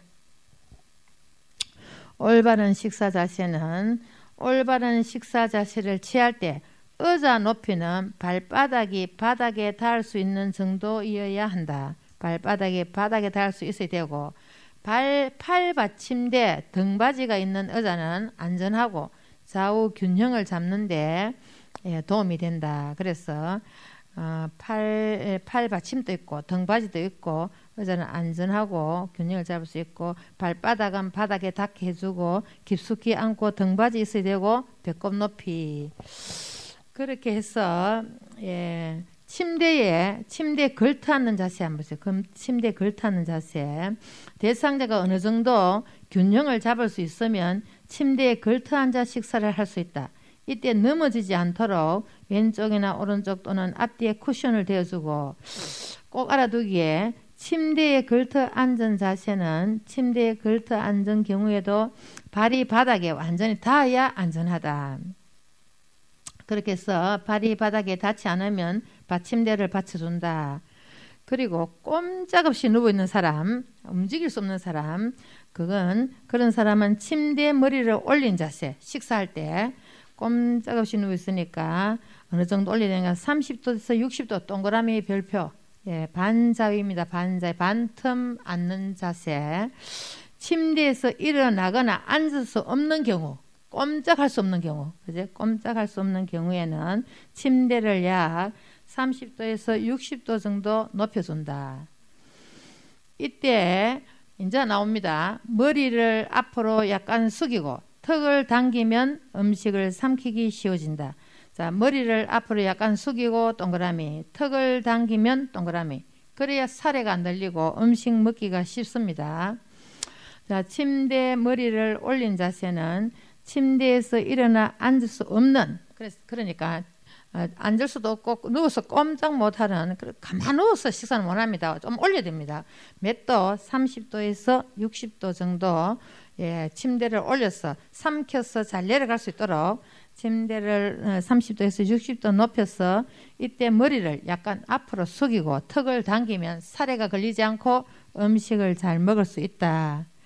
올바른 식사 자세는 올바른 식사 자세를 취할 때 의자 높이는 발바닥이 바닥에 닿을 수 있는 정도이어야 한다. 발바닥이 바닥에 닿을 수 있어야 되고 발, 팔 받침대 등받이가 있는 의자는 안전하고 좌우 균형을 잡는데 예, 도움이 된다. 그래서 어, 팔, 팔 받침도 있고 등받이도 있고 의자는 안전하고 균형을 잡을 수 있고 발바닥은 바닥에 닿게 해주고 깊숙이 앉고 등받이 있어야 되고 배꼽 높이. 그렇게 해서 예, 침대에 침대에 걸터앉는 자세 한번 보세요. 그럼 침대에 걸터앉는 자세. 대상자가 어느 정도 균형을 잡을 수 있으면 침대에 걸터앉아 식사를 할 수 있다. 이때 넘어지지 않도록 왼쪽이나 오른쪽 또는 앞뒤에 쿠션을 대어주고 꼭 알아두기에 침대에 걸터 앉은 자세는 침대에 걸터 앉은 경우에도 발이 바닥에 완전히 닿아야 안전하다. 그렇게 해서 발이 바닥에 닿지 않으면 받침대를 받쳐준다. 그리고 꼼짝없이 누워있는 사람, 움직일 수 없는 사람, 그건 그런 사람은 침대에 머리를 올린 자세, 식사할 때 꼼짝없이 누워있으니까 어느 정도 올려야 되는가 삼십 도에서 육십 도 동그라미 별표, 예, 반자위입니다. 반자위, 반틈 앉는 자세. 침대에서 일어나거나 앉을 수 없는 경우, 꼼짝할 수 없는 경우, 그죠? 꼼짝할 수 없는 경우에는 침대를 약 삼십 도에서 육십 도 정도 높여준다. 이때 이제 나옵니다. 머리를 앞으로 약간 숙이고 턱을 당기면 음식을 삼키기 쉬워진다. 자, 머리를 앞으로 약간 숙이고 동그라미, 턱을 당기면 동그라미. 그래야 사례가 안 들리고 음식 먹기가 쉽습니다. 자, 침대에 머리를 올린 자세는 침대에서 일어나 앉을 수 없는, 그러니까 앉을 수도 없고 누워서 꼼짝 못하는, 가만 누워서 식사는 못합니다. 좀 올려야 됩니다. 몇 도? 삼십 도에서 육십 도 정도 예, 침대를 올려서 삼켜서 잘 내려갈 수 있도록 침대를 삼십 도에서 육십 도 높여서 이때 머리를 약간 앞으로 숙이고 턱을 당기면 사례가 걸리지 않고 음식을 잘 먹을 수 있다.